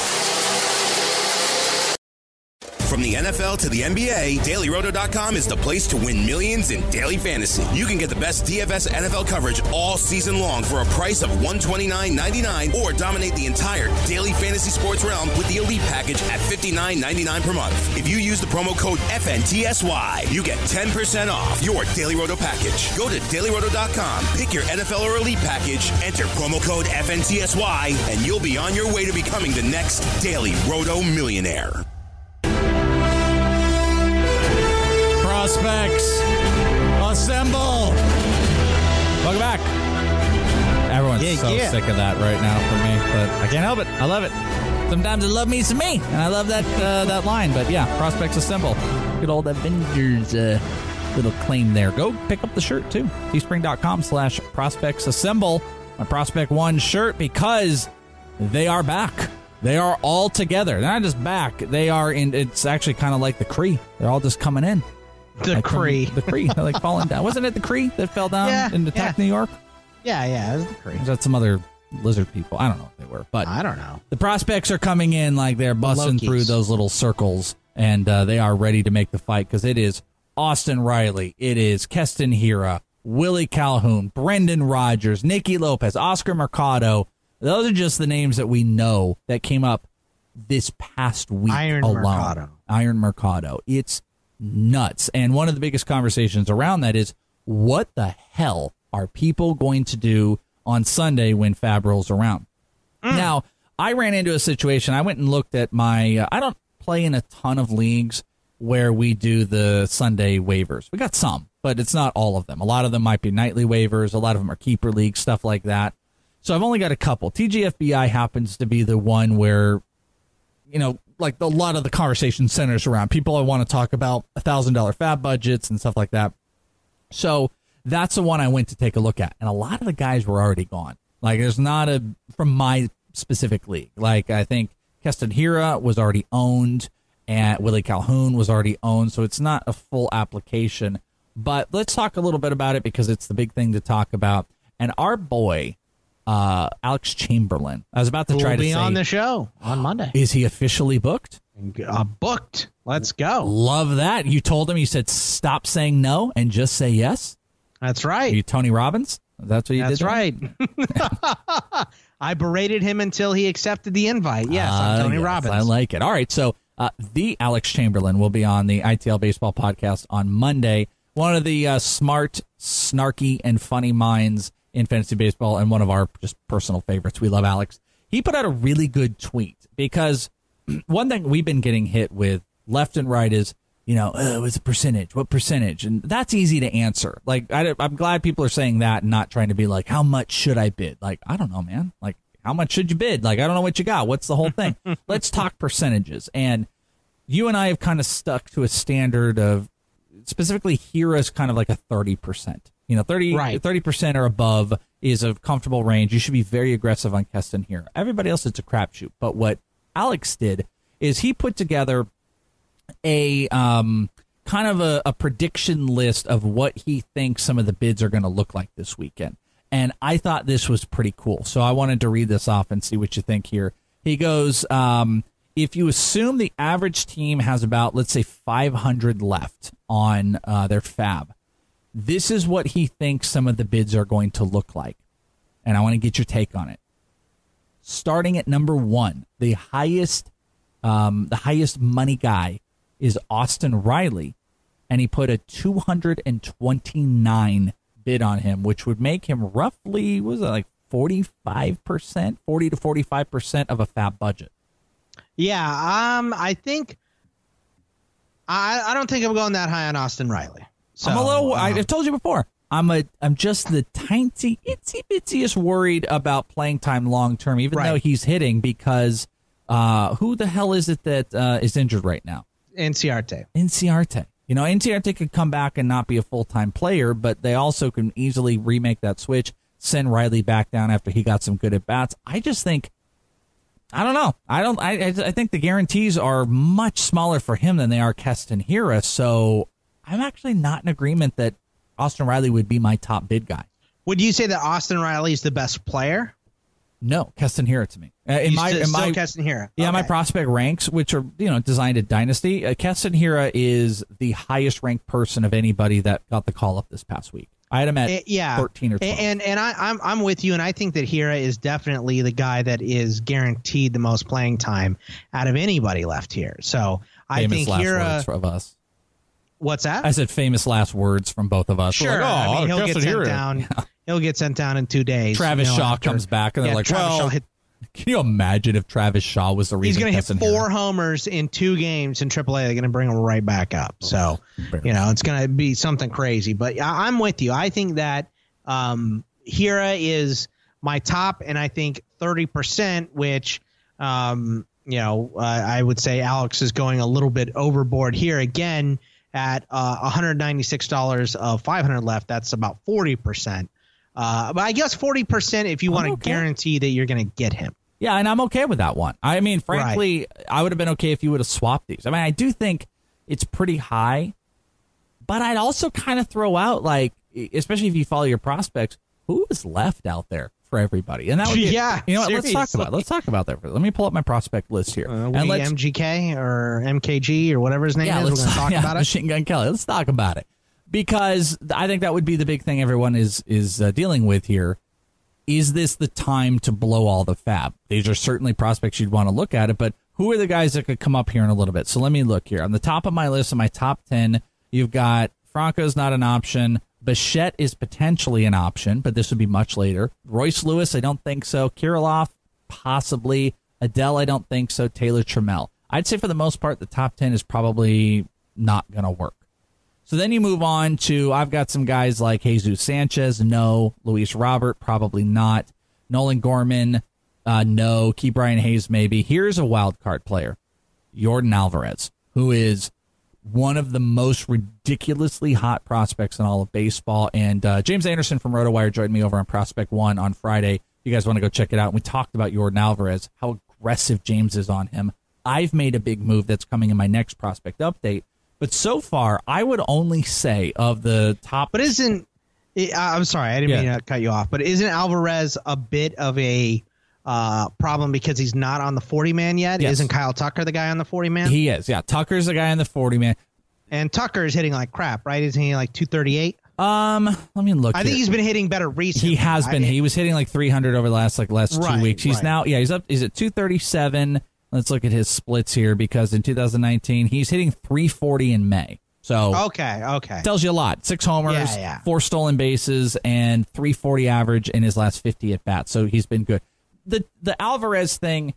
Speaker 9: From the N F L to the N B A, Daily Roto dot com is the place to win millions in daily fantasy. You can get the best D F S N F L coverage all season long for a price of one hundred twenty-nine ninety-nine, or dominate the entire daily fantasy sports realm with the Elite package at fifty-nine ninety-nine per month. If you use the promo code F N T S Y, you get ten percent off your Daily Roto package. Go to Daily Roto dot com, pick your N F L or Elite package, enter promo code F N T S Y, and you'll be on your way to becoming the next Daily Roto millionaire.
Speaker 7: Prospects, assemble! Welcome back. Everyone's
Speaker 8: Yeah,
Speaker 7: so
Speaker 8: yeah.
Speaker 7: sick of that right now for me, but I can't help it. I love it. Sometimes I love me some me, and I love that uh, that line. But yeah, Prospects assemble. Good old Avengers uh, little claim there. Go pick up the shirt too. Teespring.com slash Prospects assemble. My Prospect One shirt, because they are back. They are all together. They're not just back. They are in. It's actually kind of like the Kree. They're all just coming in.
Speaker 8: The
Speaker 7: Like from
Speaker 8: Kree.
Speaker 7: The Kree. They're like falling down. Wasn't it the Kree that fell down
Speaker 8: Yeah,
Speaker 7: and attacked
Speaker 8: yeah.
Speaker 7: New York?
Speaker 8: Yeah, yeah, it was the
Speaker 7: Or
Speaker 8: Kree.
Speaker 7: was that some other lizard people? I don't know what they were. But
Speaker 8: I don't know.
Speaker 7: the Prospects are coming in like they're busting
Speaker 8: Lokis.
Speaker 7: through those little circles, and uh, they are ready to make the fight, because it is Austin Riley. It is Keston Hira, Willie Calhoun, Brendan Rodgers, Nicky Lopez, Oscar Mercado. Those are just the names that we know that came up this past week
Speaker 8: Iron
Speaker 7: alone.
Speaker 8: Mercado.
Speaker 7: Iron Mercado. It's nuts. And one of the biggest conversations around that is, what the hell are people going to do on Sunday when Fab rolls around? Mm. Now, I ran into a situation. I went and looked at my, uh, I don't play in a ton of leagues where we do the Sunday waivers. We got some, but it's not all of them. A lot of them might be nightly waivers. A lot of them are keeper leagues, stuff like that. So I've only got a couple. T G F B I happens to be the one where, you know, like a lot of the conversation centers around people I want to talk about one thousand dollars Fab budgets and stuff like that. So that's the one I went to take a look at. And a lot of the guys were already gone. Like, there's not a, from my specific league. Like, I think Keston Hiura was already owned and Willie Calhoun was already owned. So it's not a full application. But let's talk a little bit about it because it's the big thing to talk about. And our boy, uh, Alex Chamberlain, I was about to
Speaker 8: Who
Speaker 7: try
Speaker 8: will
Speaker 7: to
Speaker 8: be
Speaker 7: say,
Speaker 8: on the show on Monday.
Speaker 7: Is he officially booked?
Speaker 8: Uh, booked. Let's go.
Speaker 7: Love that. You told him, you said, stop saying no and just say yes.
Speaker 8: That's right.
Speaker 7: Are you Tony Robbins? That's what you
Speaker 8: That's
Speaker 7: did?
Speaker 8: That's right. I berated him until he accepted the invite. Yes,
Speaker 7: uh,
Speaker 8: I'm Tony
Speaker 7: yes,
Speaker 8: Robbins.
Speaker 7: I like it. All right. So uh, the Alex Chamberlain will be on the I T L Baseball podcast on Monday. One of the uh, smart, snarky, and funny minds in fantasy baseball and one of our just personal favorites. We love Alex. He put out a really good tweet because one thing we've been getting hit with left and right is, you know, oh, it's a percentage. What percentage? And that's easy to answer. Like, I, I'm glad people are saying that and not trying to be like, how much should I bid? Like, I don't know, man. Like, how much should you bid? Like, I don't know what you got. What's the whole thing? Let's talk percentages. And you and I have kind of stuck to a standard of, specifically Hiura's kind of like a thirty percent. You know, thirty,
Speaker 8: right.
Speaker 7: thirty percent or above is a comfortable range. You should be very aggressive on Keston Hiura. Everybody else, it's a crapshoot. But what Alex did is he put together a um, kind of a, a prediction list of what he thinks some of the bids are going to look like this weekend. And I thought this was pretty cool. So I wanted to read this off and see what you think here. He goes, um, if you assume the average team has about, let's say, five hundred left on uh, their Fab, this is what he thinks some of the bids are going to look like. And I want to get your take on it. Starting at number one, the highest, um, the highest money guy is Austin Riley, and he put a two hundred twenty-nine bid on him, which would make him roughly, what was it, like forty-five percent, forty to forty-five percent of a Fab budget.
Speaker 8: Yeah, um, I think I I don't think I'm going that high on Austin Riley. So,
Speaker 7: I'm a little.
Speaker 8: um,
Speaker 7: I've told you before. I'm a. I'm just the tiny, itsy bitsyest worried about playing time long term, even
Speaker 8: Right.
Speaker 7: though he's hitting. Because uh, who the hell is it that uh, is injured right now?
Speaker 8: Inciarte.
Speaker 7: Inciarte. You know, Inciarte could come back and not be a full time player, but they also can easily remake that switch, send Riley back down after he got some good at bats. I just think. I don't know. I don't. I. I think the guarantees are much smaller for him than they are Keston Hiura. So I'm actually not in agreement that Austin Riley would be my top bid guy.
Speaker 8: Would you say that Austin Riley is the best player?
Speaker 7: No, Keston Hiura to me. Uh, in
Speaker 8: You
Speaker 7: my,
Speaker 8: still-
Speaker 7: in my
Speaker 8: still Keston Hiura.
Speaker 7: Yeah,
Speaker 8: Okay.
Speaker 7: my prospect ranks, which are you know designed at Dynasty. Uh, Keston Hiura is the highest ranked person of anybody that got the call up this past week. I had him at
Speaker 8: Uh, yeah.
Speaker 7: thirteen or twelve.
Speaker 8: And and I, I'm I'm with you, and I think that Hiura is definitely the guy that is guaranteed the most playing time out of anybody left here. So I
Speaker 7: famous
Speaker 8: think
Speaker 7: last
Speaker 8: Hiura.
Speaker 7: words of us.
Speaker 8: What's that?
Speaker 7: I said famous last words from both of us.
Speaker 8: Sure.
Speaker 7: We're like, oh,
Speaker 8: I mean, he'll
Speaker 7: Keston
Speaker 8: get sent
Speaker 7: Hiura.
Speaker 8: down.
Speaker 7: Yeah.
Speaker 8: He'll get sent down in two days.
Speaker 7: Travis
Speaker 8: you know,
Speaker 7: Shaw
Speaker 8: after-
Speaker 7: comes back, and they're
Speaker 8: yeah,
Speaker 7: like,
Speaker 8: Travis
Speaker 7: well,
Speaker 8: Shaw hit,
Speaker 7: can you imagine if Travis Shaw was the
Speaker 8: he's
Speaker 7: reason
Speaker 8: going to hit
Speaker 7: Keston
Speaker 8: four
Speaker 7: Hiura-
Speaker 8: homers in two games in triple A. They're going to bring him right back up. So, you know, it's going to be something crazy. But I, I'm with you. I think that um, Hiura is my top, and I think thirty percent, which, um, you know, uh, I would say Alex is going a little bit overboard here again at uh, one hundred ninety-six dollars of five hundred left. That's about forty percent. Uh, but I guess forty percent if you want to
Speaker 7: okay.
Speaker 8: guarantee that you're going to get him.
Speaker 7: Yeah, and I'm okay with that one. I mean, frankly, I would have been okay if you would have swapped these. I mean, I do think it's pretty high, but I'd also kind of throw out, like, especially if you follow your prospects, who is left out there for everybody? And that would be,
Speaker 8: Yeah,
Speaker 7: you know what, let's talk
Speaker 8: seriously.
Speaker 7: about let's talk about that. Let me pull up my prospect list here.
Speaker 8: Uh,
Speaker 7: and
Speaker 8: we
Speaker 7: let's,
Speaker 8: M G K or M K G or whatever his name
Speaker 7: yeah,
Speaker 8: is. We're
Speaker 7: let's
Speaker 8: going to talk
Speaker 7: yeah,
Speaker 8: about it.
Speaker 7: Machine Gun Kelly. Let's talk about it. because I think that would be the big thing everyone is is uh, dealing with here. Is this the time to blow all the fab? These are certainly prospects you'd want to look at it, but who are the guys that could come up here in a little bit? So let me look here. On the top of my list, of my top ten, you've got Franco's not an option. Bichette is potentially an option, but this would be much later. Royce Lewis, I don't think so. Kirilloff, possibly. Adele, I don't think so. Taylor Trammell. I'd say for the most part, the top ten is probably not going to work. So then you move on to, I've got some guys like Jesus Sanchez, no. Luis Robert, probably not. Nolan Gorman, uh, no. Key Brian Hayes, maybe. Here's a wild card player, Yordan Alvarez, who is one of the most ridiculously hot prospects in all of baseball. And uh, James Anderson from RotoWire joined me over on Prospect One on Friday. You guys want to go check it out. We talked about Yordan Alvarez, how aggressive James is on him. I've made a big move that's coming in my next prospect update. But so far, I would only say of the top.
Speaker 8: But isn't, I'm sorry, I didn't
Speaker 7: Yeah.
Speaker 8: mean to cut you off, but isn't Alvarez a bit of a uh, problem because he's not on the forty man yet?
Speaker 7: Yes.
Speaker 8: Isn't Kyle Tucker the guy on the forty man?
Speaker 7: He is, yeah. Tucker's the guy on the forty man.
Speaker 8: And Tucker is hitting like crap, right? Isn't he like two thirty-eight?
Speaker 7: Um, let me look.
Speaker 8: I
Speaker 7: here.
Speaker 8: think he's been hitting better recently.
Speaker 7: He has been.
Speaker 8: I,
Speaker 7: He was hitting like three hundred over the last like last
Speaker 8: Right,
Speaker 7: two weeks. He's
Speaker 8: right.
Speaker 7: now, yeah, he's up. He's at two thirty-seven. Let's look at his splits here because in two thousand nineteen he's hitting three forty in May. So
Speaker 8: Okay, okay.
Speaker 7: tells you a lot. Six homers,
Speaker 8: Yeah, yeah.
Speaker 7: four stolen bases, and three forty average in his last fifty at bats. So he's been good. The the Alvarez thing,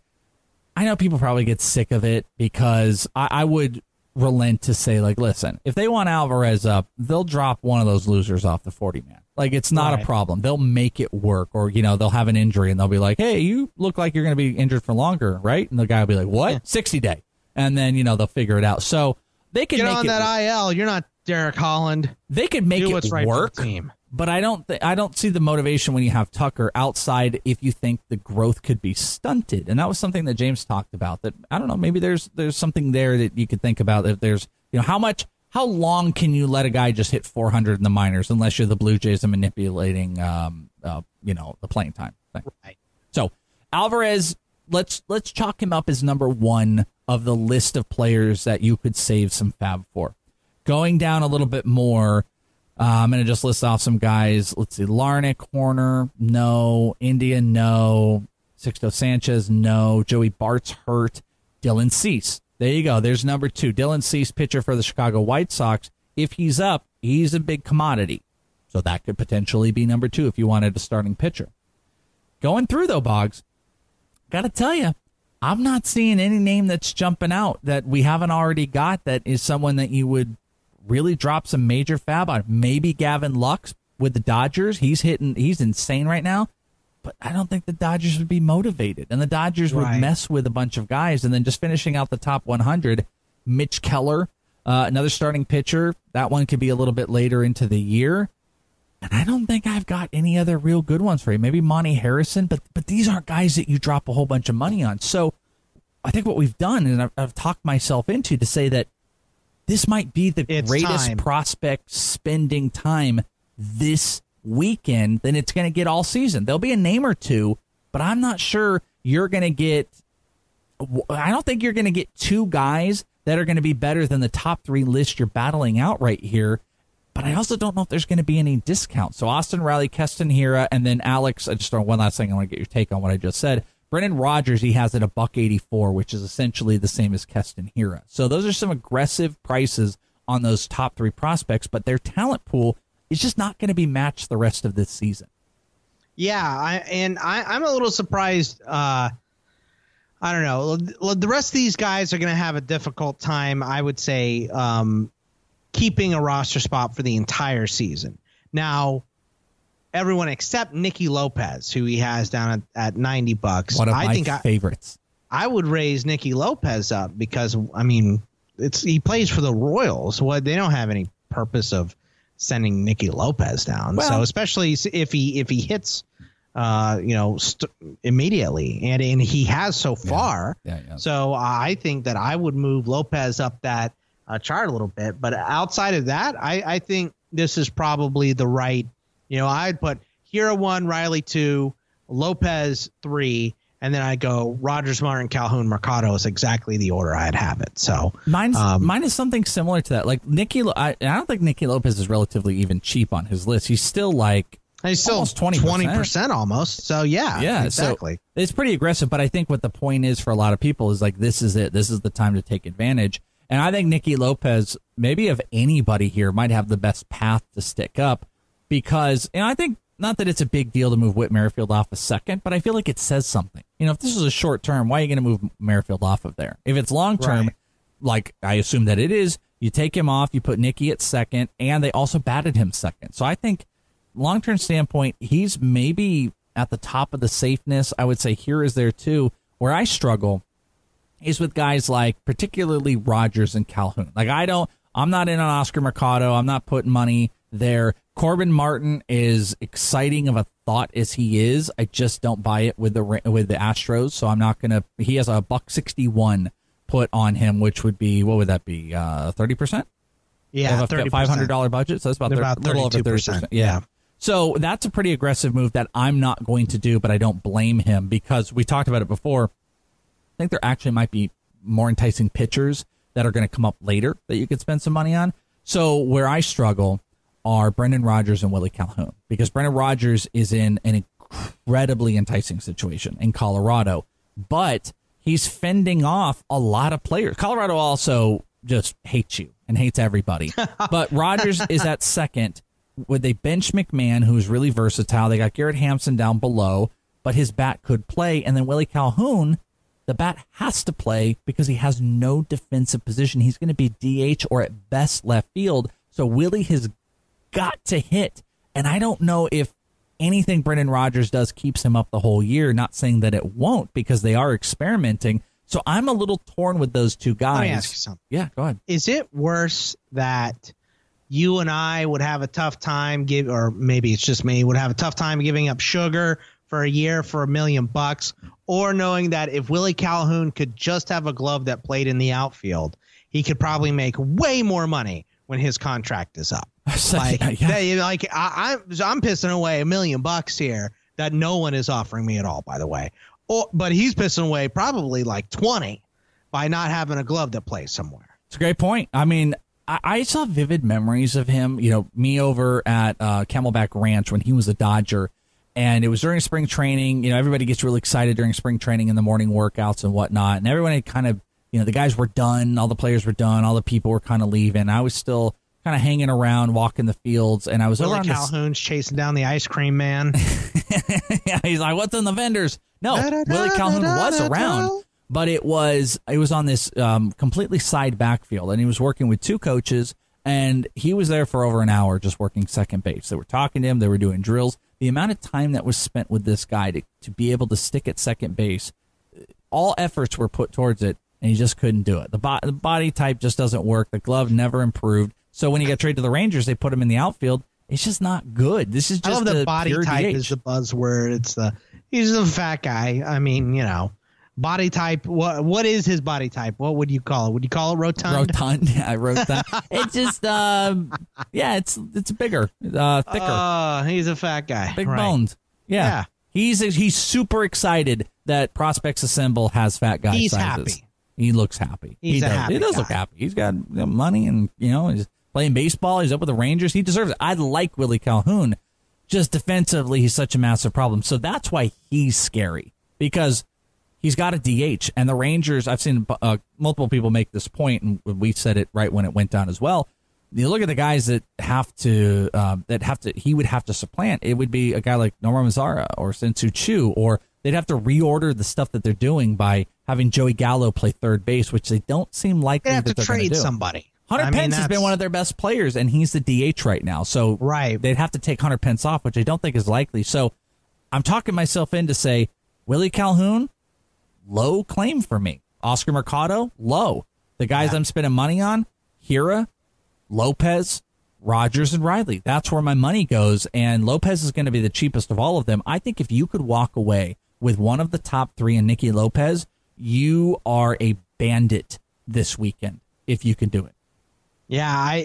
Speaker 7: I know people probably get sick of it because I, I would relent to say, like, listen, if they want Alvarez up, they'll drop one of those losers off the forty man. Like, it's not
Speaker 8: Right.
Speaker 7: a problem. They'll make it work, or, you know, they'll have an injury and they'll be like, hey, you look like you're going to be injured for longer, right? And the guy will be like, what?
Speaker 8: Yeah.
Speaker 7: sixty day. And then, you know, they'll figure it out. So they can
Speaker 8: Get
Speaker 7: make
Speaker 8: on
Speaker 7: it
Speaker 8: that I L. You're not Derek Holland.
Speaker 7: They could make
Speaker 8: Do
Speaker 7: it
Speaker 8: what's right for
Speaker 7: work,
Speaker 8: the team.
Speaker 7: but I don't. Th- I don't see the motivation when you have Tucker outside. If you think the growth could be stunted, and that was something that James talked about. That I don't know. Maybe there's there's something there that you could think about. If there's, you know, how much, how long can you let a guy just hit four hundred in the minors unless you're the Blue Jays and manipulating, um, uh, you know, the playing time thing.
Speaker 8: Right.
Speaker 7: So Alvarez, let's let's chalk him up as number one of the list of players that you could save some fab for. Going down a little bit more, uh, I'm going to just list off some guys. Let's see. Larnick, Horner, no. India, no. Sixto Sanchez, no. Joey Bart's hurt. Dylan Cease. There you go. There's number two. Dylan Cease, pitcher for the Chicago White Sox. If he's up, he's a big commodity. So that could potentially be number two if you wanted a starting pitcher. Going through, though, Boggs, got to tell you, I'm not seeing any name that's jumping out that we haven't already got that is someone that you would really drop some major fab on. Maybe Gavin Lux with the Dodgers. He's hitting, he's insane right now. But I don't think the Dodgers would be motivated. And the Dodgers
Speaker 8: Right.
Speaker 7: would mess with a bunch of guys. And then just finishing out the top one hundred, Mitch Keller, uh, another starting pitcher. That one could be a little bit later into the year. And I don't think I've got any other real good ones for you. Maybe Monty Harrison, but but these aren't guys that you drop a whole bunch of money on. So I think what we've done, and I've, I've talked myself into, to say that this might be the
Speaker 8: It's
Speaker 7: greatest
Speaker 8: time.
Speaker 7: prospect spending time this weekend than it's going to get all season. There'll be a name or two, but I'm not sure you're going to get, I don't think you're going to get two guys that are going to be better than the top three list you're battling out right here. But I also don't know if there's going to be any discount. So Austin Riley, Keston Hiura, and then Alex, I just throw one last thing. I want to get your take on what I just said. Brendan Rodgers, he has it a buck eighty-four, which is essentially the same as Keston Hiura. So those are some aggressive prices on those top three prospects, but their talent pool is just not going to be matched the rest of this season.
Speaker 8: Yeah, I, and I, I'm a little surprised. Uh, I don't know. The rest of these guys are going to have a difficult time, I would say, um, keeping a roster spot for the entire season. Now, everyone except Nicky Lopez, who he has down at, at ninety bucks.
Speaker 7: One of
Speaker 8: I
Speaker 7: my
Speaker 8: think
Speaker 7: favorites.
Speaker 8: I, I would raise Nicky Lopez up because, I mean, it's he plays for the Royals. What they don't have any purpose of sending Nicky Lopez down.
Speaker 7: Well,
Speaker 8: so especially if he if he hits, uh, you know, st- immediately, and and he has so far.
Speaker 7: Yeah, yeah.
Speaker 8: So I think that I would move Lopez up that uh, chart a little bit. But outside of that, I, I think this is probably the right. You know, I'd put Hira one, Riley two, Lopez three, and then I go Rogers, Martin, Calhoun, Mercado is exactly the order I'd have it. So
Speaker 7: mine's
Speaker 8: um,
Speaker 7: mine is something similar to that. Like Nicky, I, I don't think Nicky Lopez is relatively even cheap on his list. He's still like
Speaker 8: he's still
Speaker 7: almost twenty
Speaker 8: percent almost. So yeah,
Speaker 7: yeah,
Speaker 8: exactly.
Speaker 7: So it's pretty aggressive. But I think what the point is for a lot of people is like this is it. This is the time to take advantage. And I think Nicky Lopez, maybe of anybody here, might have the best path to stick up because, and I think not that it's a big deal to move Whit Merrifield off a second, but I feel like it says something. You know, if this is a short term, why are you going to move Merrifield off of there? If it's long term,
Speaker 8: Right.
Speaker 7: like I assume that it is, you take him off, you put Nicky at second, and they also batted him second. So I think long term standpoint, he's maybe at the top of the safeness. I would say here is there too. Where I struggle is with guys like particularly Rogers and Calhoun. Like I don't, I'm not in on Oscar Mercado. I'm not putting money there. Corbin Martin is exciting of a thought as he is. I just don't buy it with the with the Astros. So I'm not gonna. He has a buck sixty one put on him, which would be what would that be? Uh, thirty percent.
Speaker 8: Yeah,
Speaker 7: a five hundred dollar budget. So that's about,
Speaker 8: about
Speaker 7: a little over thirty percent. Yeah.
Speaker 8: yeah.
Speaker 7: So that's a pretty aggressive move that I'm not going to do, but I don't blame him because we talked about it before. I think there actually might be more enticing pitchers that are going to come up later that you could spend some money on. So where I struggle are Brendan Rodgers and Willie Calhoun because Brendan Rodgers is in an incredibly enticing situation in Colorado, but he's fending off a lot of players. Colorado also just hates you and hates everybody. But Rodgers is at second with a bench McMahon who's really versatile. They got Garrett Hampson down below, but his bat could play. And then Willie Calhoun, the bat has to play because he has no defensive position. He's going to be D H or at best left field. So Willie has got to hit. And I don't know if anything Brendan Rodgers does keeps him up the whole year. Not saying that it won't because they are experimenting. So I'm a little torn with those two guys.
Speaker 8: Let me ask you something.
Speaker 7: Yeah, go ahead.
Speaker 8: Is it worse that you and I would have a tough time give, or maybe it's just me, would have a tough time giving up Sugar for a year for a million bucks, or knowing that if Willie Calhoun could just have a glove that played in the outfield, he could probably make way more money when his contract is up. Like,
Speaker 7: yeah.
Speaker 8: they, like I, I'm, I'm pissing away a million bucks here that no one is offering me at all, by the way. Or, but he's pissing away probably like twenty by not having a glove that plays somewhere.
Speaker 7: It's a great point. I mean, I, I saw vivid memories of him, you know, me over at uh, Camelback Ranch when he was a Dodger. And it was during spring training. You know, everybody gets really excited during spring training in the morning workouts and whatnot. And everyone had kind of, you know, the guys were done. All the players were done. All the people were kind of leaving. I was still kind of hanging around, walking the fields. And I was
Speaker 8: Willie
Speaker 7: over on
Speaker 8: Calhoun's
Speaker 7: this...
Speaker 8: chasing down the ice cream man.
Speaker 7: Yeah, he's like, what's in the vendors? No, Willie Calhoun was around. But it was it was on this um, completely side backfield. And he was working with two coaches. And he was there for over an hour just working second base. They were talking to him. They were doing drills. The amount of time that was spent with this guy to, to be able to stick at second base, all efforts were put towards it, and he just couldn't do it. The, bo- the body type just doesn't work. The glove never improved. So when he got traded to the Rangers, they put him in the outfield. It's just not good. This is just
Speaker 8: I love the body
Speaker 7: pure
Speaker 8: type
Speaker 7: D H.
Speaker 8: is the buzzword. It's the he's a fat guy. I mean, you know, body type. What what is his body type? What would you call it? Would you call it rotund?
Speaker 7: Rotund. Yeah, I wrote that. It's just, um, yeah, it's it's bigger, uh, thicker.
Speaker 8: Oh, he's a fat guy.
Speaker 7: Big
Speaker 8: right.
Speaker 7: boned. Yeah.
Speaker 8: Yeah.
Speaker 7: He's he's super excited that Prospects Assemble has fat guy
Speaker 8: He's
Speaker 7: sizes.
Speaker 8: happy.
Speaker 7: He looks happy.
Speaker 8: He's
Speaker 7: he
Speaker 8: a
Speaker 7: does.
Speaker 8: happy
Speaker 7: He does
Speaker 8: guy.
Speaker 7: look happy. He's got money and, you know, he's playing baseball. He's up with the Rangers. He deserves it. I like Willie Calhoun. Just defensively, he's such a massive problem. So that's why he's scary because he's got a D H. And the Rangers, I've seen uh, multiple people make this point, and we said it right when it went down as well. You look at the guys that have to, uh, that have to, he would have to supplant. It would be a guy like Nomar Mazara or Sensu Chu, or they'd have to reorder the stuff that they're doing by having Joey Gallo play third base, which they don't seem likely
Speaker 8: They have
Speaker 7: that
Speaker 8: to
Speaker 7: they're going to
Speaker 8: trade
Speaker 7: do.
Speaker 8: somebody.
Speaker 7: Hunter
Speaker 8: I mean,
Speaker 7: Pence has been
Speaker 8: that's-
Speaker 7: one of their best players, and he's the D H right now. So
Speaker 8: Right.
Speaker 7: they'd have to take Hunter Pence off, which I don't think is likely. So I'm talking myself in to say Willie Calhoun, low claim for me. Oscar Mercado, low. The guys
Speaker 8: Yeah.
Speaker 7: I'm spending money on, Hira, Lopez, Rogers, and Riley. That's where my money goes, and Lopez is going to be the cheapest of all of them. I think if you could walk away with one of the top three in Nicky Lopez, you are a bandit this weekend if you can do it.
Speaker 8: Yeah, I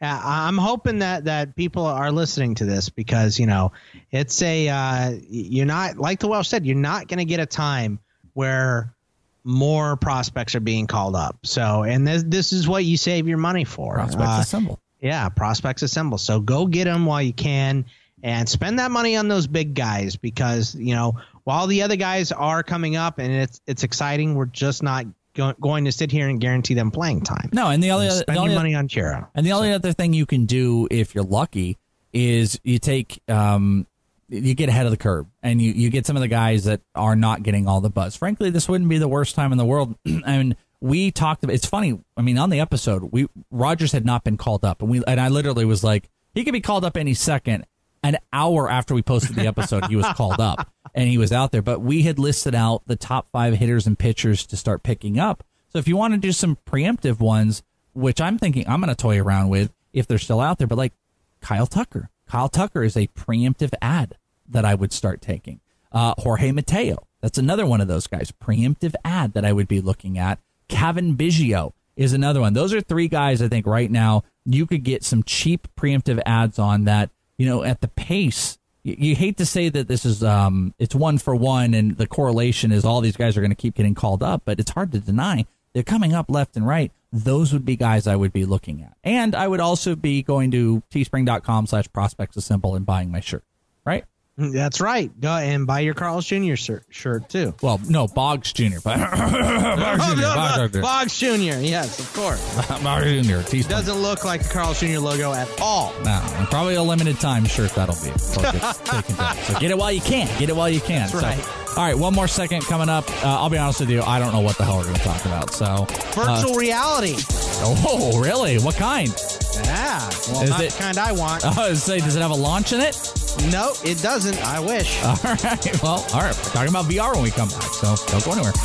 Speaker 8: Uh, I'm hoping that, that people are listening to this because, you know, it's a uh, you're not like the Welsh said, you're not going to get a time where more prospects are being called up. So and this this is what you save your money for.
Speaker 7: Prospects
Speaker 8: uh,
Speaker 7: assemble.
Speaker 8: Yeah, prospects assemble. So go get them while you can and spend that money on those big guys because, you know, while the other guys are coming up and it's it's exciting, we're just not go, going to sit here and guarantee them playing time.
Speaker 7: No, and the only
Speaker 8: so
Speaker 7: other,
Speaker 8: spend
Speaker 7: the only
Speaker 8: your money on Chiro.
Speaker 7: And the only
Speaker 8: so.
Speaker 7: other thing you can do if you're lucky is you take um you get ahead of the curve and you, you get some of the guys that are not getting all the buzz. Frankly, this wouldn't be the worst time in the world. I mean, we talked about it's funny. I mean, on the episode, we Rodgers had not been called up, and we and I literally was like, he could be called up any second. An hour after we posted the episode, he was called up and he was out there. But we had listed out the top five hitters and pitchers to start picking up. So if you want to do some preemptive ones, which I'm thinking I'm going to toy around with if they're still out there, but like Kyle Tucker. Kyle Tucker is a preemptive ad that I would start taking. Uh, Jorge Mateo, that's another one of those guys. Preemptive ad that I would be looking at. Kevin Biggio is another one. Those are three guys I think right now you could get some cheap preemptive ads on that, you know, at the pace. You, you hate to say that this is um, it's one for one and the correlation is all these guys are going to keep getting called up, but it's hard to deny. They're coming up left and right. Those would be guys I would be looking at. And I would also be going to teespring.com slash prospects assemble and buying my shirt, right?
Speaker 8: That's right. Go and buy your Carl's Junior shirt, shirt too.
Speaker 7: Well, no, Boggs Junior But Boggs Junior Boggs,
Speaker 8: Boggs Junior Yes, of course.
Speaker 7: Boggs Junior Teespring.
Speaker 8: Doesn't look like a Carl's Junior logo at all.
Speaker 7: No, and probably a limited time shirt that'll be. So get it while you can. Get it while you can.
Speaker 8: That's right.
Speaker 7: So, all right, one more second coming up. Uh, I'll be honest with you. I don't know what the hell we're going to talk about. So
Speaker 8: virtual
Speaker 7: uh,
Speaker 8: reality.
Speaker 7: Oh, really? What kind?
Speaker 8: Yeah. Well,
Speaker 7: Is
Speaker 8: not
Speaker 7: it,
Speaker 8: the kind I want.
Speaker 7: I was say, does it have a launch in it?
Speaker 8: No, it doesn't. I wish.
Speaker 7: All right. Well, all right. We're talking about V R when we come back, so don't go anywhere.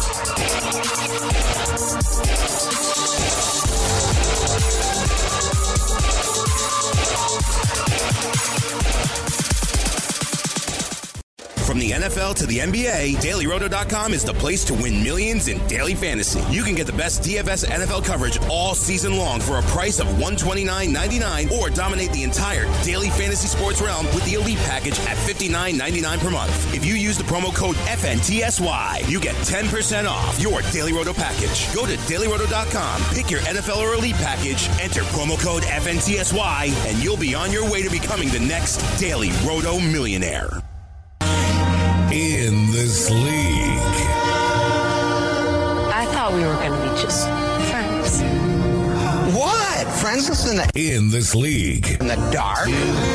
Speaker 9: From the N F L to the N B A, Daily Roto dot com is the place to win millions in daily fantasy. You can get the best D F S N F L coverage all season long for a price of one hundred twenty-nine ninety-nine, or dominate the entire daily fantasy sports realm with the Elite package at fifty-nine ninety-nine per month. If you use the promo code F N T S Y, you get ten percent off your Daily Roto package. Go to Daily Roto dot com, pick your N F L or Elite package, enter promo code F N T S Y, and you'll be on your way to becoming the next Daily Roto millionaire.
Speaker 5: In this league.
Speaker 10: I thought we were going to be just friends.
Speaker 11: What? Friends listen to
Speaker 5: In this league.
Speaker 11: In the dark?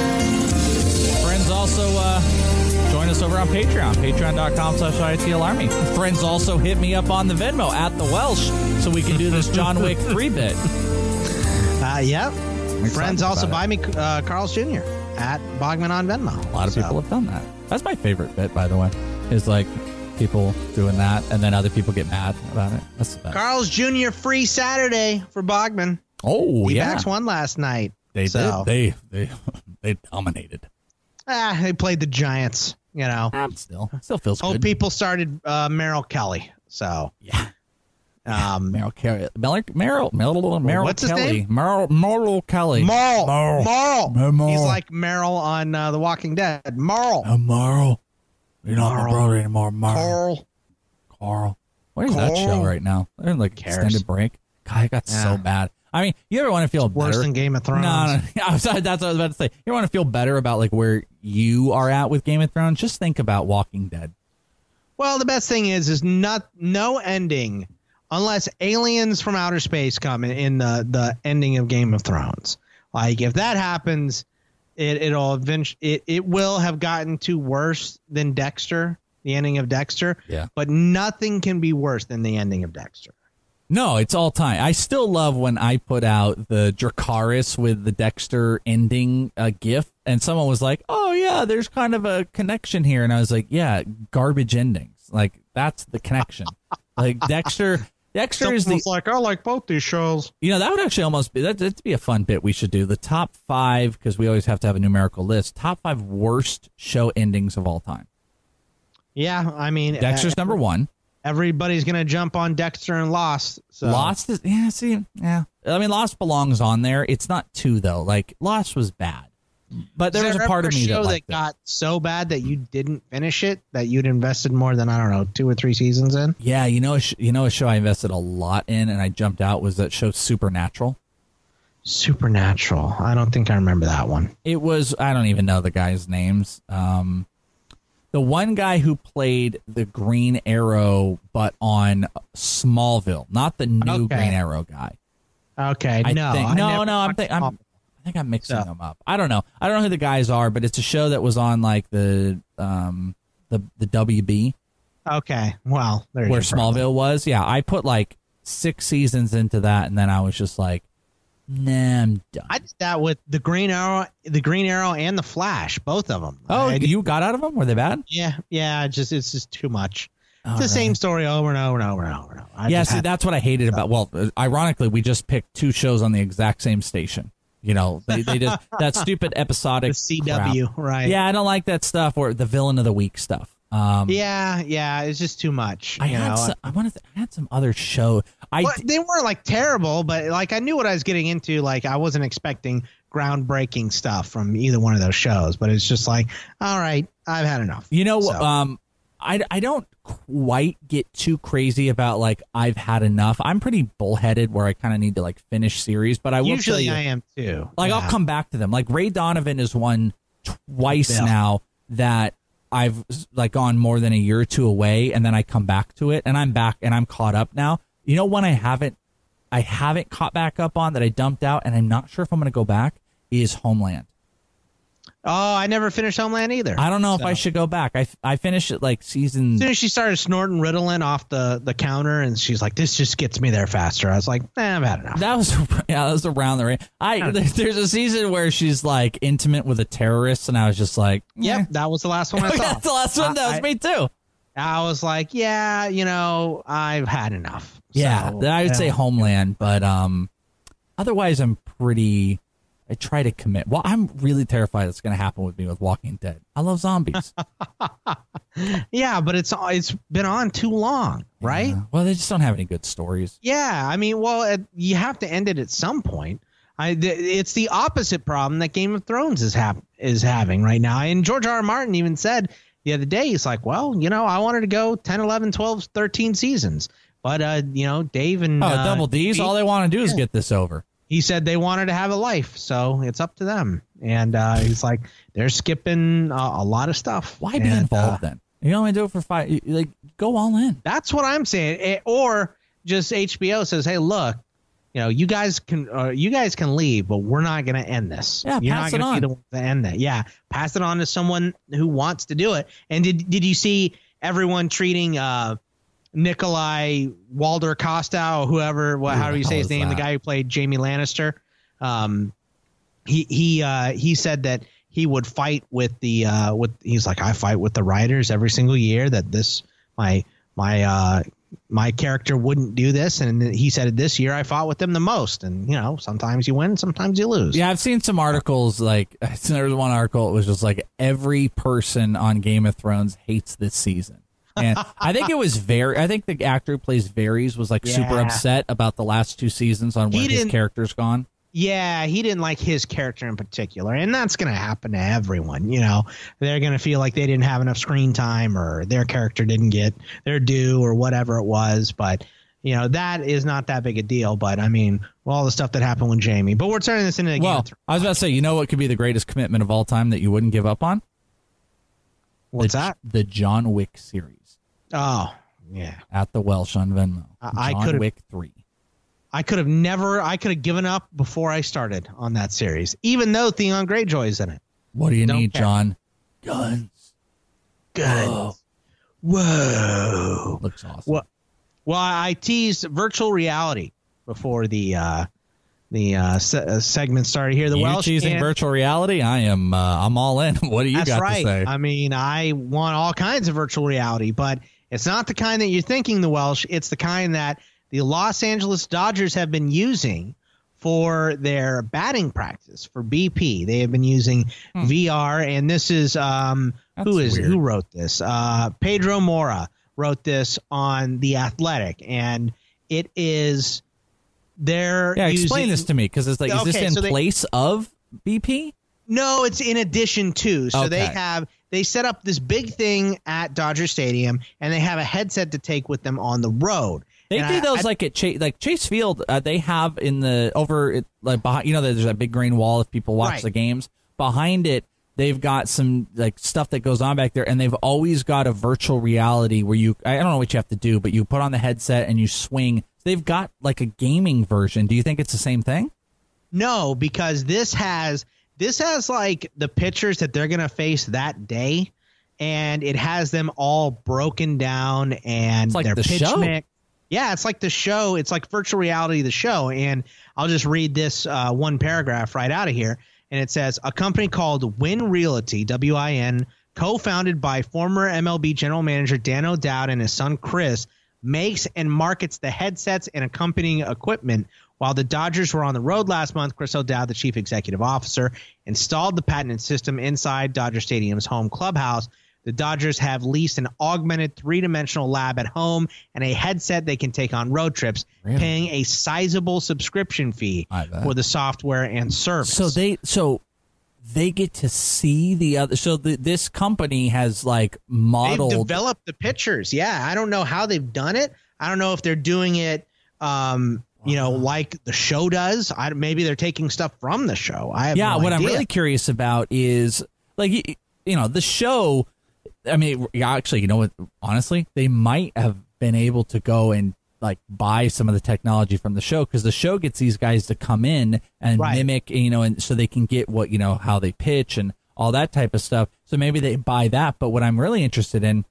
Speaker 7: Friends also uh, join us over on Patreon. Patreon.com slash ITL Army. Friends also hit me up on the Venmo at the Welsh so we can do this John Wick three bit.
Speaker 8: Uh, yep. Friends also buy me uh, Carl's Junior at Bogman on Venmo.
Speaker 7: A lot of
Speaker 8: so.
Speaker 7: people have done that. That's my favorite bit, by the way, is like people doing that and then other people get mad about it. That's the best.
Speaker 8: Carl's Junior free Saturday for Bogman.
Speaker 7: Oh,
Speaker 8: D-backs
Speaker 7: yeah.
Speaker 8: D-backs won last night.
Speaker 7: They
Speaker 8: so.
Speaker 7: did. They, they, they dominated.
Speaker 8: Ah, they played the Giants, you know.
Speaker 7: Um, still, still feels
Speaker 8: Hope
Speaker 7: good.
Speaker 8: people started uh, Merrill Kelly. So,
Speaker 7: yeah.
Speaker 8: Um,
Speaker 7: Merrill Kelly. Merrill, Merrill, Merrill, Merrill
Speaker 8: What's
Speaker 7: Kelly.
Speaker 8: his name?
Speaker 7: Merrill, Merrill Kelly.
Speaker 8: Merle.
Speaker 7: Merle.
Speaker 8: Merle.
Speaker 7: Merle.
Speaker 8: He's like Merrill on uh, The Walking Dead. Merle.
Speaker 7: Uh, Merle. You're not
Speaker 8: Merle.
Speaker 7: my brother anymore, Merle.
Speaker 8: Carl.
Speaker 7: Carl. Where's that
Speaker 8: Carl.
Speaker 7: show right now? They're in like
Speaker 8: Cares.
Speaker 7: extended break. God, it got
Speaker 8: Yeah.
Speaker 7: so bad. I mean, you ever want to feel
Speaker 8: It's worse
Speaker 7: better?
Speaker 8: than Game of Thrones.
Speaker 7: No, no, no. I was, that's what I was about to say. You want to feel better about like where you are at with Game of Thrones? Just think about Walking Dead.
Speaker 8: Well, the best thing is, is not no ending unless aliens from outer space come in, in the, the ending of Game of Thrones. Like if that happens, it it'll eventually it, it will have gotten to worse than Dexter, the ending of Dexter.
Speaker 7: Yeah.
Speaker 8: But nothing can be worse than the ending of Dexter.
Speaker 7: No, it's all time. I still love when I put out the Dracarys with the Dexter ending uh, GIF, and someone was like, "Oh yeah, there's kind of a connection here," and I was like, "Yeah, garbage endings. Like that's the connection. Like Dexter." Dexter is the
Speaker 8: like I like both these shows.
Speaker 7: You know, that would actually almost be that, that'd be a fun bit we should do. The top five, because we always have to have a numerical list. Top five worst show endings of all time.
Speaker 8: Yeah, I mean
Speaker 7: Dexter's
Speaker 8: uh,
Speaker 7: number one.
Speaker 8: Everybody's gonna jump on Dexter and Lost. So.
Speaker 7: Lost is yeah. See, yeah. I mean, Lost belongs on there. It's not two though. Like Lost was bad, but there,
Speaker 8: there
Speaker 7: was a part of me
Speaker 8: show
Speaker 7: that,
Speaker 8: that got so bad that you didn't finish it, that you'd invested more than, I don't know, two or three seasons in.
Speaker 7: Yeah, you know, a sh- you know, a show I invested a lot in, and I jumped out was that show Supernatural.
Speaker 8: Supernatural. I don't think I remember that one.
Speaker 7: It was, I don't even know the guys' names. Um, the one guy who played the Green Arrow, but on Smallville, not the new
Speaker 8: Okay.
Speaker 7: Green Arrow guy.
Speaker 8: Okay,
Speaker 7: I
Speaker 8: no,
Speaker 7: think,
Speaker 8: I
Speaker 7: no,
Speaker 8: never
Speaker 7: no. I'm,
Speaker 8: watched
Speaker 7: think, I'm,
Speaker 8: Smallville.
Speaker 7: I think I'm mixing
Speaker 8: So-
Speaker 7: them up. I don't know. I don't know who the guys are, but it's a show that was on like the um the the W B.
Speaker 8: Okay, well, there's
Speaker 7: where
Speaker 8: your problem.
Speaker 7: Smallville was. Yeah, I put like six seasons into that, and then I was just like, nah, I'm done.
Speaker 8: I did that with the Green Arrow, the Green Arrow, and the Flash, both of them.
Speaker 7: Oh,
Speaker 8: I,
Speaker 7: you got out of them? Were they bad?
Speaker 8: yeah, yeah. Just it's just too much.
Speaker 7: All
Speaker 8: It's the
Speaker 7: right.
Speaker 8: same story over and over and over and over and over. I
Speaker 7: yeah,
Speaker 8: just
Speaker 7: see,
Speaker 8: had-
Speaker 7: that's what I hated about. Well, uh, ironically, we just picked two shows on the exact same station. You know, they they just that stupid episodic
Speaker 8: the C W,
Speaker 7: crap.
Speaker 8: right?
Speaker 7: Yeah, I don't like that stuff or the villain of the week stuff. Um,
Speaker 8: yeah, yeah. It's just too much.
Speaker 7: I
Speaker 8: you
Speaker 7: had
Speaker 8: know?
Speaker 7: some, I wanted to, I had some other show. I
Speaker 8: Well, they weren't like terrible, but like I knew what I was getting into. Like I wasn't expecting groundbreaking stuff from either one of those shows, but it's just like, all right, I've had enough.
Speaker 7: You know,
Speaker 8: So,
Speaker 7: um, I, I don't quite get too crazy about like I've had enough. I'm pretty bullheaded where I kind of need to like finish series, but I will
Speaker 8: usually
Speaker 7: tell you,
Speaker 8: I am too.
Speaker 7: like
Speaker 8: Yeah.
Speaker 7: I'll come back to them. Like Ray Donovan is one twice
Speaker 8: Yeah.
Speaker 7: now that I've like gone more than a year or two away, and then I come back to it, and I'm back and I'm caught up now. You know, when I haven't, I haven't caught back up on that I dumped out, and I'm not sure if I'm going to go back. Is Homeland.
Speaker 8: Oh, I never finished Homeland either.
Speaker 7: I don't know
Speaker 8: So.
Speaker 7: if I should go back. I, I finished it like season.
Speaker 8: As soon as she started snorting Ritalin off the, the counter, and she's like, "This just gets me there faster." I was like, eh, "I've had enough."
Speaker 7: That was yeah, that was around the range. I there's a season where she's like intimate with a terrorist, and I was just like,
Speaker 8: Yep,
Speaker 7: eh.
Speaker 8: that was the last one I saw.
Speaker 7: That's the last one. That was
Speaker 8: I-
Speaker 7: me too.
Speaker 8: I was like, "Yeah, you know, I've had enough."
Speaker 7: Yeah,
Speaker 8: So,
Speaker 7: I would say
Speaker 8: yeah.
Speaker 7: Homeland, but um, otherwise I'm pretty. I try to commit. Well, I'm really terrified that's going to happen with me with Walking Dead. I love zombies.
Speaker 8: Yeah, but it's it's been on too long, right?
Speaker 7: Yeah. Well, they just don't have any good stories.
Speaker 8: Yeah, I mean, well, it, you have to end it at some point. I, th- it's the opposite problem that Game of Thrones is hap- is having right now. And George R. R. Martin even said the other day, he's like, well, you know, I wanted to go ten, eleven, twelve, thirteen seasons. But, uh, you know, Dave and
Speaker 7: Oh,
Speaker 8: uh,
Speaker 7: Double D's.
Speaker 8: Pete,
Speaker 7: All they want to do is
Speaker 8: yeah.
Speaker 7: get this over.
Speaker 8: he said they wanted to have a life. So it's up to them. And uh, he's like, they're skipping uh, a lot of stuff.
Speaker 7: Why be
Speaker 8: And,
Speaker 7: involved
Speaker 8: uh,
Speaker 7: then? You only do it for five. you- Like, go all in.
Speaker 8: That's what I'm saying. Eh, Or just H B O says, hey, look, you know, you guys can uh, you guys can leave, but we're not going to end this.
Speaker 7: Yeah,
Speaker 8: You're
Speaker 7: pass
Speaker 8: not
Speaker 7: it
Speaker 8: gonna
Speaker 7: on.
Speaker 8: be the one to end that. Yeah, pass it on to someone who wants to do it. And did did you see everyone treating uh, Nikolai Walder Costa or whoever, well, how do you
Speaker 7: the
Speaker 8: say
Speaker 7: hell
Speaker 8: his
Speaker 7: is
Speaker 8: name?
Speaker 7: that?
Speaker 8: The guy who played Jamie Lannister. Um, he he uh, he said that he would fight with the uh, with he's like, I fight with the writers every single year that this my my uh, my character wouldn't do this, and he said this year I fought with them the most. And you know, sometimes you win, sometimes you lose.
Speaker 7: Yeah, I've seen some articles. Like there was one article. It was just like every person on Game of Thrones hates this season, and I think it was very. I think the actor who plays Varys was like super
Speaker 8: Yeah.
Speaker 7: upset about the last two seasons on
Speaker 8: He
Speaker 7: where his
Speaker 8: didn't-
Speaker 7: character's gone.
Speaker 8: Yeah, he didn't like his character in particular, and that's going to happen to everyone. You know, they're going to feel like they didn't have enough screen time, or their character didn't get their due, or whatever it was. But you know, that is not that big a deal. But I mean, all the stuff that happened with Jamie. But we're turning this into a Game
Speaker 7: Well,
Speaker 8: of Thrones.
Speaker 7: I was about to say, you know what could be the greatest commitment of all time that you wouldn't give up on?
Speaker 8: What's
Speaker 7: the,
Speaker 8: that?
Speaker 7: The John Wick series
Speaker 8: Oh, yeah.
Speaker 7: at the Welsh on Venmo.
Speaker 8: I- I
Speaker 7: John
Speaker 8: could've-
Speaker 7: Wick three.
Speaker 8: I could have never. I could have given up before I started on that series, even though Theon Greyjoy's in it.
Speaker 7: What do you
Speaker 8: Don't
Speaker 7: need,
Speaker 8: care.
Speaker 7: John? Guns.
Speaker 8: Good.
Speaker 7: Whoa.
Speaker 8: Whoa.
Speaker 7: Looks awesome.
Speaker 8: Well, well, I teased virtual reality before the uh, the uh, se- uh, segment started here. The
Speaker 7: you
Speaker 8: Welsh
Speaker 7: teasing
Speaker 8: can-
Speaker 7: virtual reality? I am. Uh, I'm all in. What do you
Speaker 8: That's
Speaker 7: got
Speaker 8: right.
Speaker 7: to say?
Speaker 8: I mean, I want all kinds of virtual reality, but it's not the kind that you're thinking. The Welsh. It's the kind that the Los Angeles Dodgers have been using for their batting practice for B P. They have been using
Speaker 7: Hmm.
Speaker 8: V R, and this is um, who
Speaker 7: That's
Speaker 8: is
Speaker 7: weird.
Speaker 8: who wrote this? Uh, Pedro Mora wrote this on The Athletic, and it is they're
Speaker 7: yeah. Explain
Speaker 8: using,
Speaker 7: this to me, because it's like, is
Speaker 8: okay,
Speaker 7: this in
Speaker 8: so they,
Speaker 7: place of B P?
Speaker 8: No, it's in addition to. So
Speaker 7: okay.
Speaker 8: they have they set up this big thing at Dodger Stadium, and they have a headset to take with them on the road.
Speaker 7: They
Speaker 8: and
Speaker 7: do
Speaker 8: I,
Speaker 7: those
Speaker 8: I,
Speaker 7: like at Chase, like Chase Field. Uh, they have in the over it, like behind, you know, there's that big green wall if people watch
Speaker 8: right.
Speaker 7: the games. Behind it, they've got some like stuff that goes on back there, and they've always got a virtual reality where you I don't know what you have to do, but you put on the headset and you swing. They've got like a gaming version. Do you think it's the same thing?
Speaker 8: No, because this has this has like the pitchers that they're gonna face that day, and it has them all broken down and
Speaker 7: it's like
Speaker 8: their
Speaker 7: the
Speaker 8: pitch
Speaker 7: show.
Speaker 8: mix. Yeah, it's like the show. It's like virtual reality, the show. And I'll just read this uh, one paragraph right out of here. And it says, a company called Win Realty, W I N, co-founded by former M L B general manager Dan O'Dowd and his son Chris, makes and markets the headsets and accompanying equipment. While the Dodgers were on the road last month, Chris O'Dowd, the chief executive officer, installed the patented system inside Dodger Stadium's home clubhouse. The Dodgers have leased an augmented three-dimensional lab at home and a headset they can take on road trips, really? Paying a sizable subscription fee for the software and service.
Speaker 7: So they so they get to see the other. So the, this company has like modeled.
Speaker 8: They've developed the pictures. Yeah, I don't know how they've done it. I don't know if they're doing it, um, you know, like the show does. I, maybe they're taking stuff from the show. I have
Speaker 7: yeah.
Speaker 8: no
Speaker 7: what
Speaker 8: idea.
Speaker 7: I'm really curious about is like you, you know the show. I mean, actually, you know what? Honestly, they might have been able to go and like buy some of the technology from the show, because the show gets these guys to come in and right. mimic, you know, and so they can get what, you know, how they pitch and all that type of stuff. So maybe they buy that. But what I'm really interested in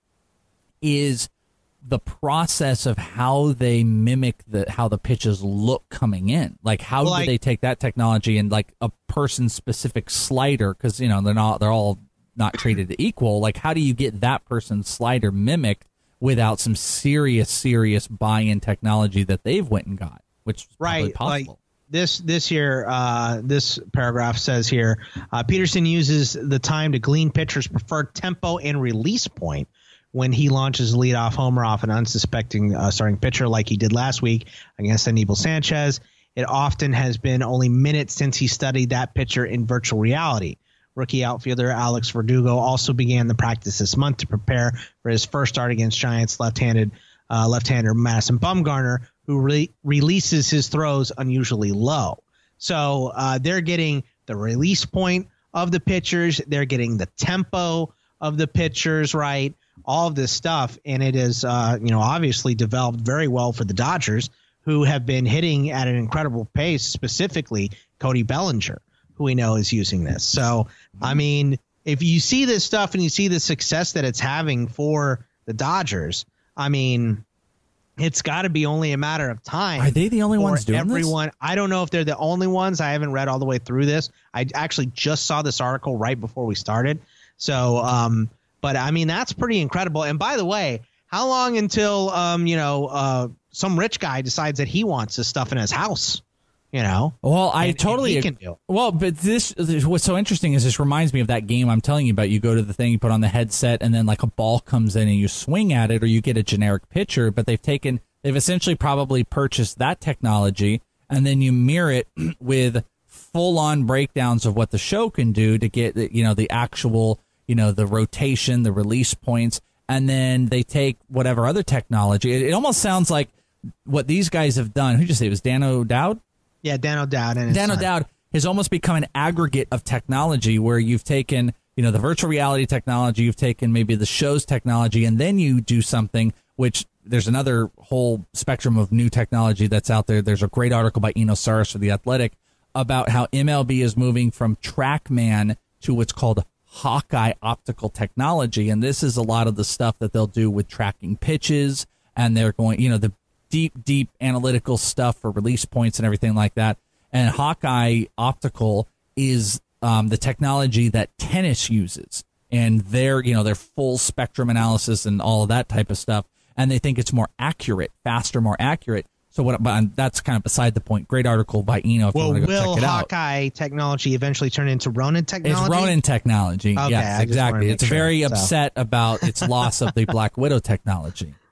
Speaker 7: is the process of how they mimic the how the pitches look coming in. Like, how well, do I, they take that technology and like a person specific slider? Because, you know, they're not they're all not treated equal. Like, how do you get that person's slider mimicked without some serious, serious buy-in technology that they've went and got, which is
Speaker 8: right,
Speaker 7: probably possible.
Speaker 8: Like this this here, uh, this paragraph says here, uh, Peterson uses the time to glean pitchers' preferred tempo and release point when he launches a leadoff homer off an unsuspecting uh, starting pitcher, like he did last week against Aníbal Sanchez. It often has been only minutes since he studied that pitcher in virtual reality. Rookie outfielder Alex Verdugo also began the practice this month to prepare for his first start against Giants left-handed uh, left-hander Madison Bumgarner, who re- releases his throws unusually low. So uh, they're getting the release point of the pitchers. They're getting the tempo of the pitchers, right? All of this stuff. And it is, uh, you know, obviously developed very well for the Dodgers, who have been hitting at an incredible pace, specifically Cody Bellinger, who we know is using this. So, I mean, if you see this stuff and you see the success that it's having for the Dodgers, I mean, it's got to be only a matter of time.
Speaker 7: Are they the only ones doing
Speaker 8: everyone.
Speaker 7: this?
Speaker 8: I don't know if they're the only ones. I haven't read all the way through this. I actually just saw this article right before we started. So, um, but I mean, that's pretty incredible. And by the way, how long until, um, you know, uh, some rich guy decides that he wants this stuff in his house? You know,
Speaker 7: well, I
Speaker 8: and,
Speaker 7: totally
Speaker 8: and he can do it.
Speaker 7: Well, but this, what's so interesting is this reminds me of that game I'm telling you about. You go to the thing, you put on the headset, and then like a ball comes in and you swing at it, or you get a generic pitcher. But they've taken, they've essentially probably purchased that technology, and then you mirror it with full on breakdowns of what the show can do to get, you know, the actual, you know, the rotation, the release points, and then they take whatever other technology. It, it almost sounds like what these guys have done. Who did you say it was? Dan O'Dowd?
Speaker 8: Yeah, Dan O'Dowd. And
Speaker 7: Dan O'Dowd has almost become an aggregate of technology where you've taken, you know, the virtual reality technology, you've taken maybe the show's technology, and then you do something which there's another whole spectrum of new technology that's out there. There's a great article by Eno Saris for The Athletic about how M L B is moving from TrackMan to what's called Hawkeye optical technology. And this is a lot of the stuff that they'll do with tracking pitches, and they're going, you know, the deep, deep analytical stuff for release points and everything like that. And Hawkeye Optical is um, the technology that tennis uses, and their, you know, their full spectrum analysis and all of that type of stuff. And they think it's more accurate, faster, more accurate. So what? But that's kind of beside the point. Great article by Eno. If
Speaker 8: well,
Speaker 7: you want to go
Speaker 8: will
Speaker 7: check it
Speaker 8: Hawkeye
Speaker 7: out.
Speaker 8: technology eventually turn into Ronin technology?
Speaker 7: It's Ronin technology.
Speaker 8: Okay,
Speaker 7: yes, exactly. It's
Speaker 8: sure,
Speaker 7: very
Speaker 8: so.
Speaker 7: upset about its loss of the Black Widow technology.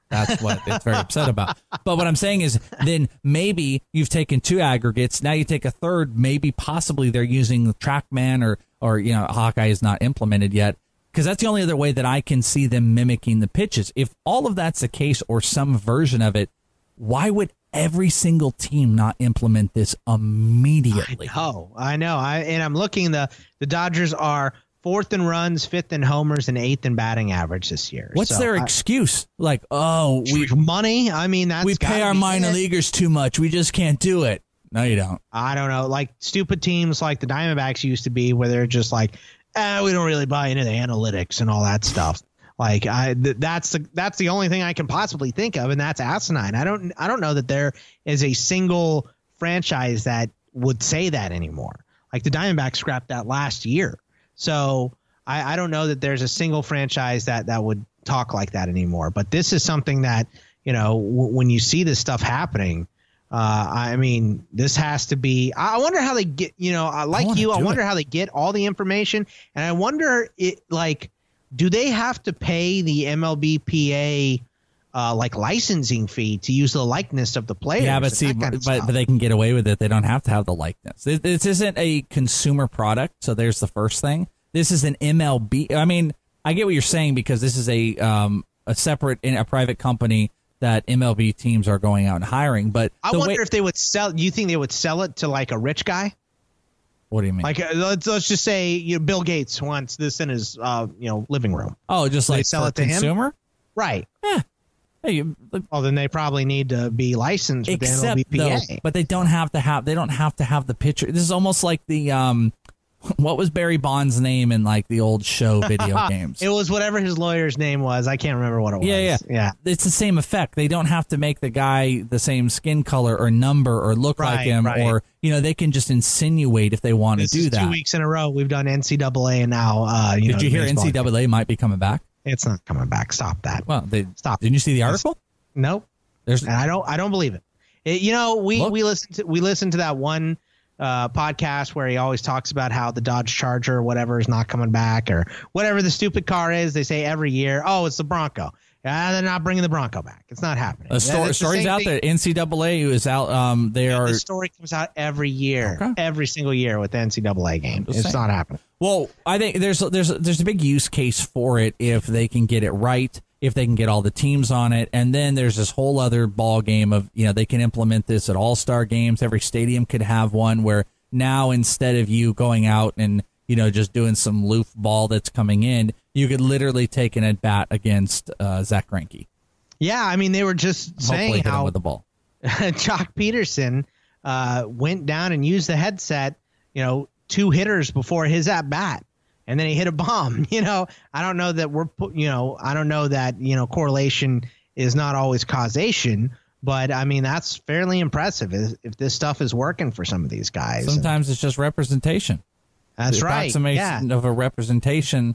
Speaker 7: That's what it's very upset about. But what I'm saying is then maybe you've taken two aggregates. Now you take a third. Maybe possibly they're using TrackMan or, or you know, Hawkeye is not implemented yet. Because that's the only other way that I can see them mimicking the pitches. If all of that's the case or some version of it, why would every single team not implement this immediately?
Speaker 8: I know. I know. I, and I'm looking, the, the Dodgers are fourth in runs, fifth in homers, and eighth in batting average this year.
Speaker 7: What's
Speaker 8: so
Speaker 7: their
Speaker 8: I,
Speaker 7: excuse? Like, oh, we
Speaker 8: money? I mean, that's
Speaker 7: we pay our minor it. leaguers too much. We just can't do it. No, you don't.
Speaker 8: I don't know. Like stupid teams like the Diamondbacks used to be, where they're just like, eh, we don't really buy into the analytics and all that stuff. Like I, th- that's the that's the only thing I can possibly think of, and that's asinine. I don't I don't know that there is a single franchise that would say that anymore. Like the Diamondbacks scrapped that last year. So I, I don't know that there's a single franchise that, that would talk like that anymore. But this is something that, you know, w- when you see this stuff happening, uh, I mean, this has to be – I wonder how they get – you know, like I you, I wonder it. how they get all the information. And I wonder, it like, do they have to pay the M L B P A uh, like licensing fee to use the likeness of the players?
Speaker 7: Yeah, but see, but, but they can get away with it. They don't have to have the likeness. This, this isn't a consumer product, so there's the first thing. This is an M L B. I mean, I get what you're saying because this is a um, a separate, a private company that M L B teams are going out and hiring. But
Speaker 8: I wonder way, if they would sell. Do you think they would sell it to like a rich guy?
Speaker 7: What do you mean?
Speaker 8: Like uh, let's let's just say you know, Bill Gates wants this in his uh, you know living room.
Speaker 7: Oh, just
Speaker 8: so
Speaker 7: like
Speaker 8: they sell
Speaker 7: for
Speaker 8: it to
Speaker 7: consumer,
Speaker 8: him? Right?
Speaker 7: Yeah. Hey, you,
Speaker 8: well, then they probably need to be licensed with
Speaker 7: except,
Speaker 8: the M L B P A.
Speaker 7: Though, but they don't have to have. They don't have to have the picture. This is almost like the um, what was Barry Bonds' name in like the old show video games?
Speaker 8: It was whatever his lawyer's name was. I can't remember what it was.
Speaker 7: Yeah, yeah,
Speaker 8: yeah.
Speaker 7: It's the same effect. They don't have to make the guy the same skin color or number or look
Speaker 8: right,
Speaker 7: like him,
Speaker 8: right.
Speaker 7: or you know, they can just insinuate if they want
Speaker 8: this
Speaker 7: to do
Speaker 8: is
Speaker 7: that.
Speaker 8: Two weeks in a row, we've done N C double A, and now uh, you
Speaker 7: did
Speaker 8: know,
Speaker 7: you hear N C double A might be coming back?
Speaker 8: It's not coming back. Stop that.
Speaker 7: Well, they
Speaker 8: stop.
Speaker 7: Didn't you see the article?
Speaker 8: Nope.
Speaker 7: There's,
Speaker 8: and I don't. I don't believe it. it you know, we
Speaker 7: look.
Speaker 8: we listened to we listened to that one uh, podcast where he always talks about how the Dodge Charger or whatever is not coming back, or whatever the stupid car is. They say every year, oh, it's the Bronco. Yeah, they're not bringing the Bronco back. It's not happening.
Speaker 7: A story, story's out there. N C double A is out. Um, they
Speaker 8: yeah,
Speaker 7: are.
Speaker 8: The story comes out every year,
Speaker 7: okay.
Speaker 8: every single year with the N C double A game. It's saying. Not happening.
Speaker 7: Well, I think there's there's there's a big use case for it if they can get it right, if they can get all the teams on it, and then there's this whole other ball game of you know they can implement this at all-star games. Every stadium could have one where now instead of you going out and you know just doing some loof ball that's coming in, you could literally take an at bat against uh, Zach Greinke.
Speaker 8: Yeah, I mean they were just
Speaker 7: Hopefully
Speaker 8: saying
Speaker 7: hit
Speaker 8: how
Speaker 7: him with the ball.
Speaker 8: Jock Peterson uh, went down and used the headset, you know, two hitters before his at bat, and then he hit a bomb. You know, I don't know that we're, you know, I don't know that you know correlation is not always causation, but I mean that's fairly impressive if, if this stuff is working for some of these guys.
Speaker 7: Sometimes and, it's just representation.
Speaker 8: That's
Speaker 7: the
Speaker 8: right.
Speaker 7: Approximation
Speaker 8: yeah.
Speaker 7: of a representation.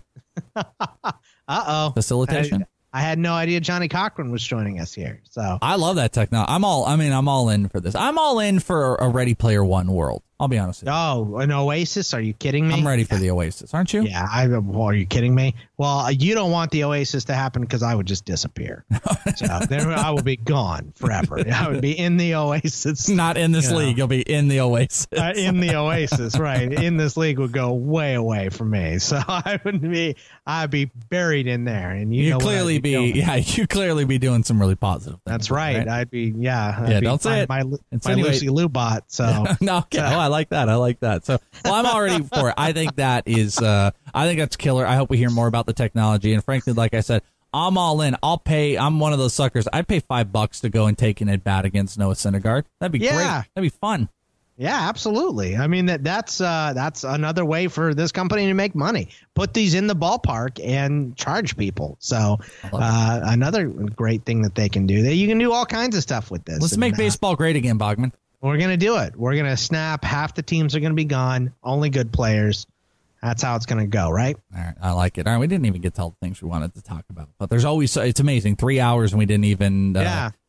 Speaker 8: Uh oh.
Speaker 7: Facilitation.
Speaker 8: I, I had no idea Johnny Cochran was joining us here. So
Speaker 7: I love that technology. I'm all. I mean, I'm all in for this. I'm all in for a Ready Player One world. I'll be honest with you.
Speaker 8: Oh, an Oasis? Are you kidding me?
Speaker 7: I'm ready for the Oasis, aren't you?
Speaker 8: Yeah. I, well, are you kidding me? Well, you don't want the Oasis to happen because I would just disappear. So then I would be gone forever. I would be in the Oasis.
Speaker 7: Not in this
Speaker 8: you
Speaker 7: league.
Speaker 8: Know.
Speaker 7: You'll be in the Oasis.
Speaker 8: Uh, in the Oasis, right. In this league would go way away from me. So I would be, I'd be buried in there. And you
Speaker 7: You'd
Speaker 8: know
Speaker 7: clearly be,
Speaker 8: doing.
Speaker 7: yeah, you clearly be doing some really positive things.
Speaker 8: That's right. right? I'd be, yeah. I'd
Speaker 7: yeah,
Speaker 8: be
Speaker 7: don't say it.
Speaker 8: My, my, my
Speaker 7: anyway.
Speaker 8: Lucy Lou bot. So
Speaker 7: no, okay. Oh, I like that. I like that. So, well, I'm already for it. I think that is, uh, I think that's killer. I hope we hear more about the technology. And frankly, like I said, I'm all in. I'll pay. I'm one of those suckers. I'd pay five bucks to go and take an at bat against Noah Syndergaard. That'd be
Speaker 8: yeah.
Speaker 7: great. That'd be fun.
Speaker 8: Yeah, absolutely. I mean, that that's uh, that's another way for this company to make money. Put these in the ballpark and charge people. So uh, another great thing that they can do. That you can do all kinds of stuff with this.
Speaker 7: Let's
Speaker 8: and,
Speaker 7: make
Speaker 8: uh,
Speaker 7: baseball great again, Bogman.
Speaker 8: We're going to do it. We're going to snap. Half the teams are going to be gone. Only good players. That's how it's going to go, right?
Speaker 7: All right. I like it. All right. We didn't even get to all the things we wanted to talk about. But there's always, it's amazing. Three hours and we didn't even uh,
Speaker 8: yeah.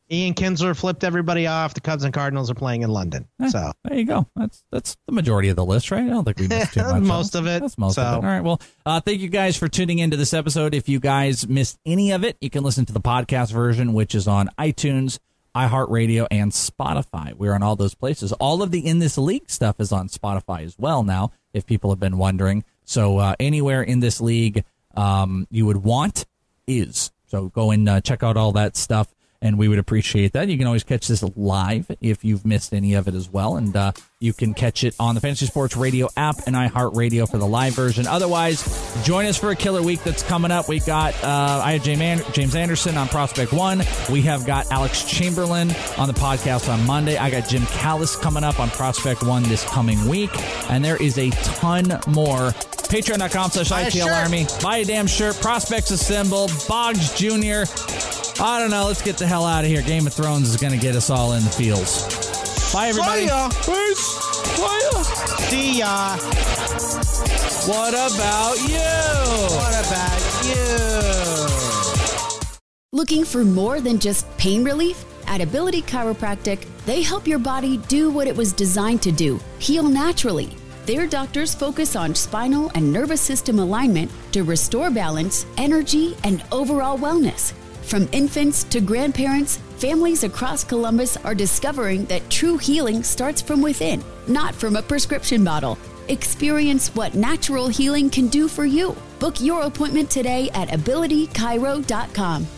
Speaker 8: Ian Kinsler flipped everybody off. The Cubs and Cardinals are playing in London.
Speaker 7: Eh,
Speaker 8: so
Speaker 7: there you go. That's that's the majority of the list, right? I don't think we missed too much.
Speaker 8: most of it.
Speaker 7: That's most
Speaker 8: so.
Speaker 7: of it. All right. Well, uh, thank you guys for tuning into this episode. If you guys missed any of it, you can listen to the podcast version, which is on iTunes, iHeartRadio, and Spotify. We're on all those places. All of the In This League stuff is on Spotify as well now, if people have been wondering. So uh, anywhere in this league um, you would want is. So go and uh, check out all that stuff, and we would appreciate that. You can always catch this live if you've missed any of it as well, and uh, you can catch it on the Fantasy Sports Radio app and iHeartRadio for the live version. Otherwise, join us for a killer week that's coming up. We got uh, I have James Anderson on Prospect One. We have got Alex Chamberlain on the podcast on Monday. I got Jim Callis coming up on Prospect One this coming week, and there is a ton more. Patreon.com slash ITL Army. Buy a damn shirt. Prospects Assemble. Boggs Junior I don't know. Let's get the hell out of here. Game of Thrones is going to get us all in the fields. Bye, everybody.
Speaker 8: See ya.
Speaker 7: Peace. Bye.
Speaker 8: See ya.
Speaker 7: What about you?
Speaker 8: What about you?
Speaker 12: Looking for more than just pain relief? At Ability Chiropractic, they help your body do what it was designed to do, heal naturally. Their doctors focus on spinal and nervous system alignment to restore balance, energy, and overall wellness. From infants to grandparents, families across Columbus are discovering that true healing starts from within, not from a prescription bottle. Experience what natural healing can do for you. Book your appointment today at ability chiro dot com.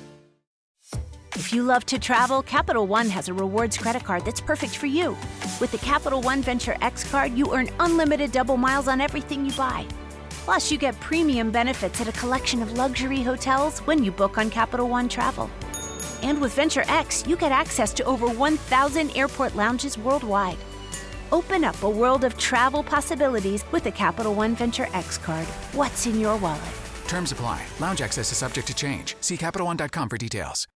Speaker 13: If you love to travel, Capital One has a rewards credit card that's perfect for you. With the Capital One Venture X card, you earn unlimited double miles on everything you buy. Plus, you get premium benefits at a collection of luxury hotels when you book on Capital One Travel. And with Venture X, you get access to over one thousand airport lounges worldwide. Open up a world of travel possibilities with the Capital One Venture X card. What's in your wallet?
Speaker 14: Terms apply. Lounge access is subject to change. See Capital One dot com for details.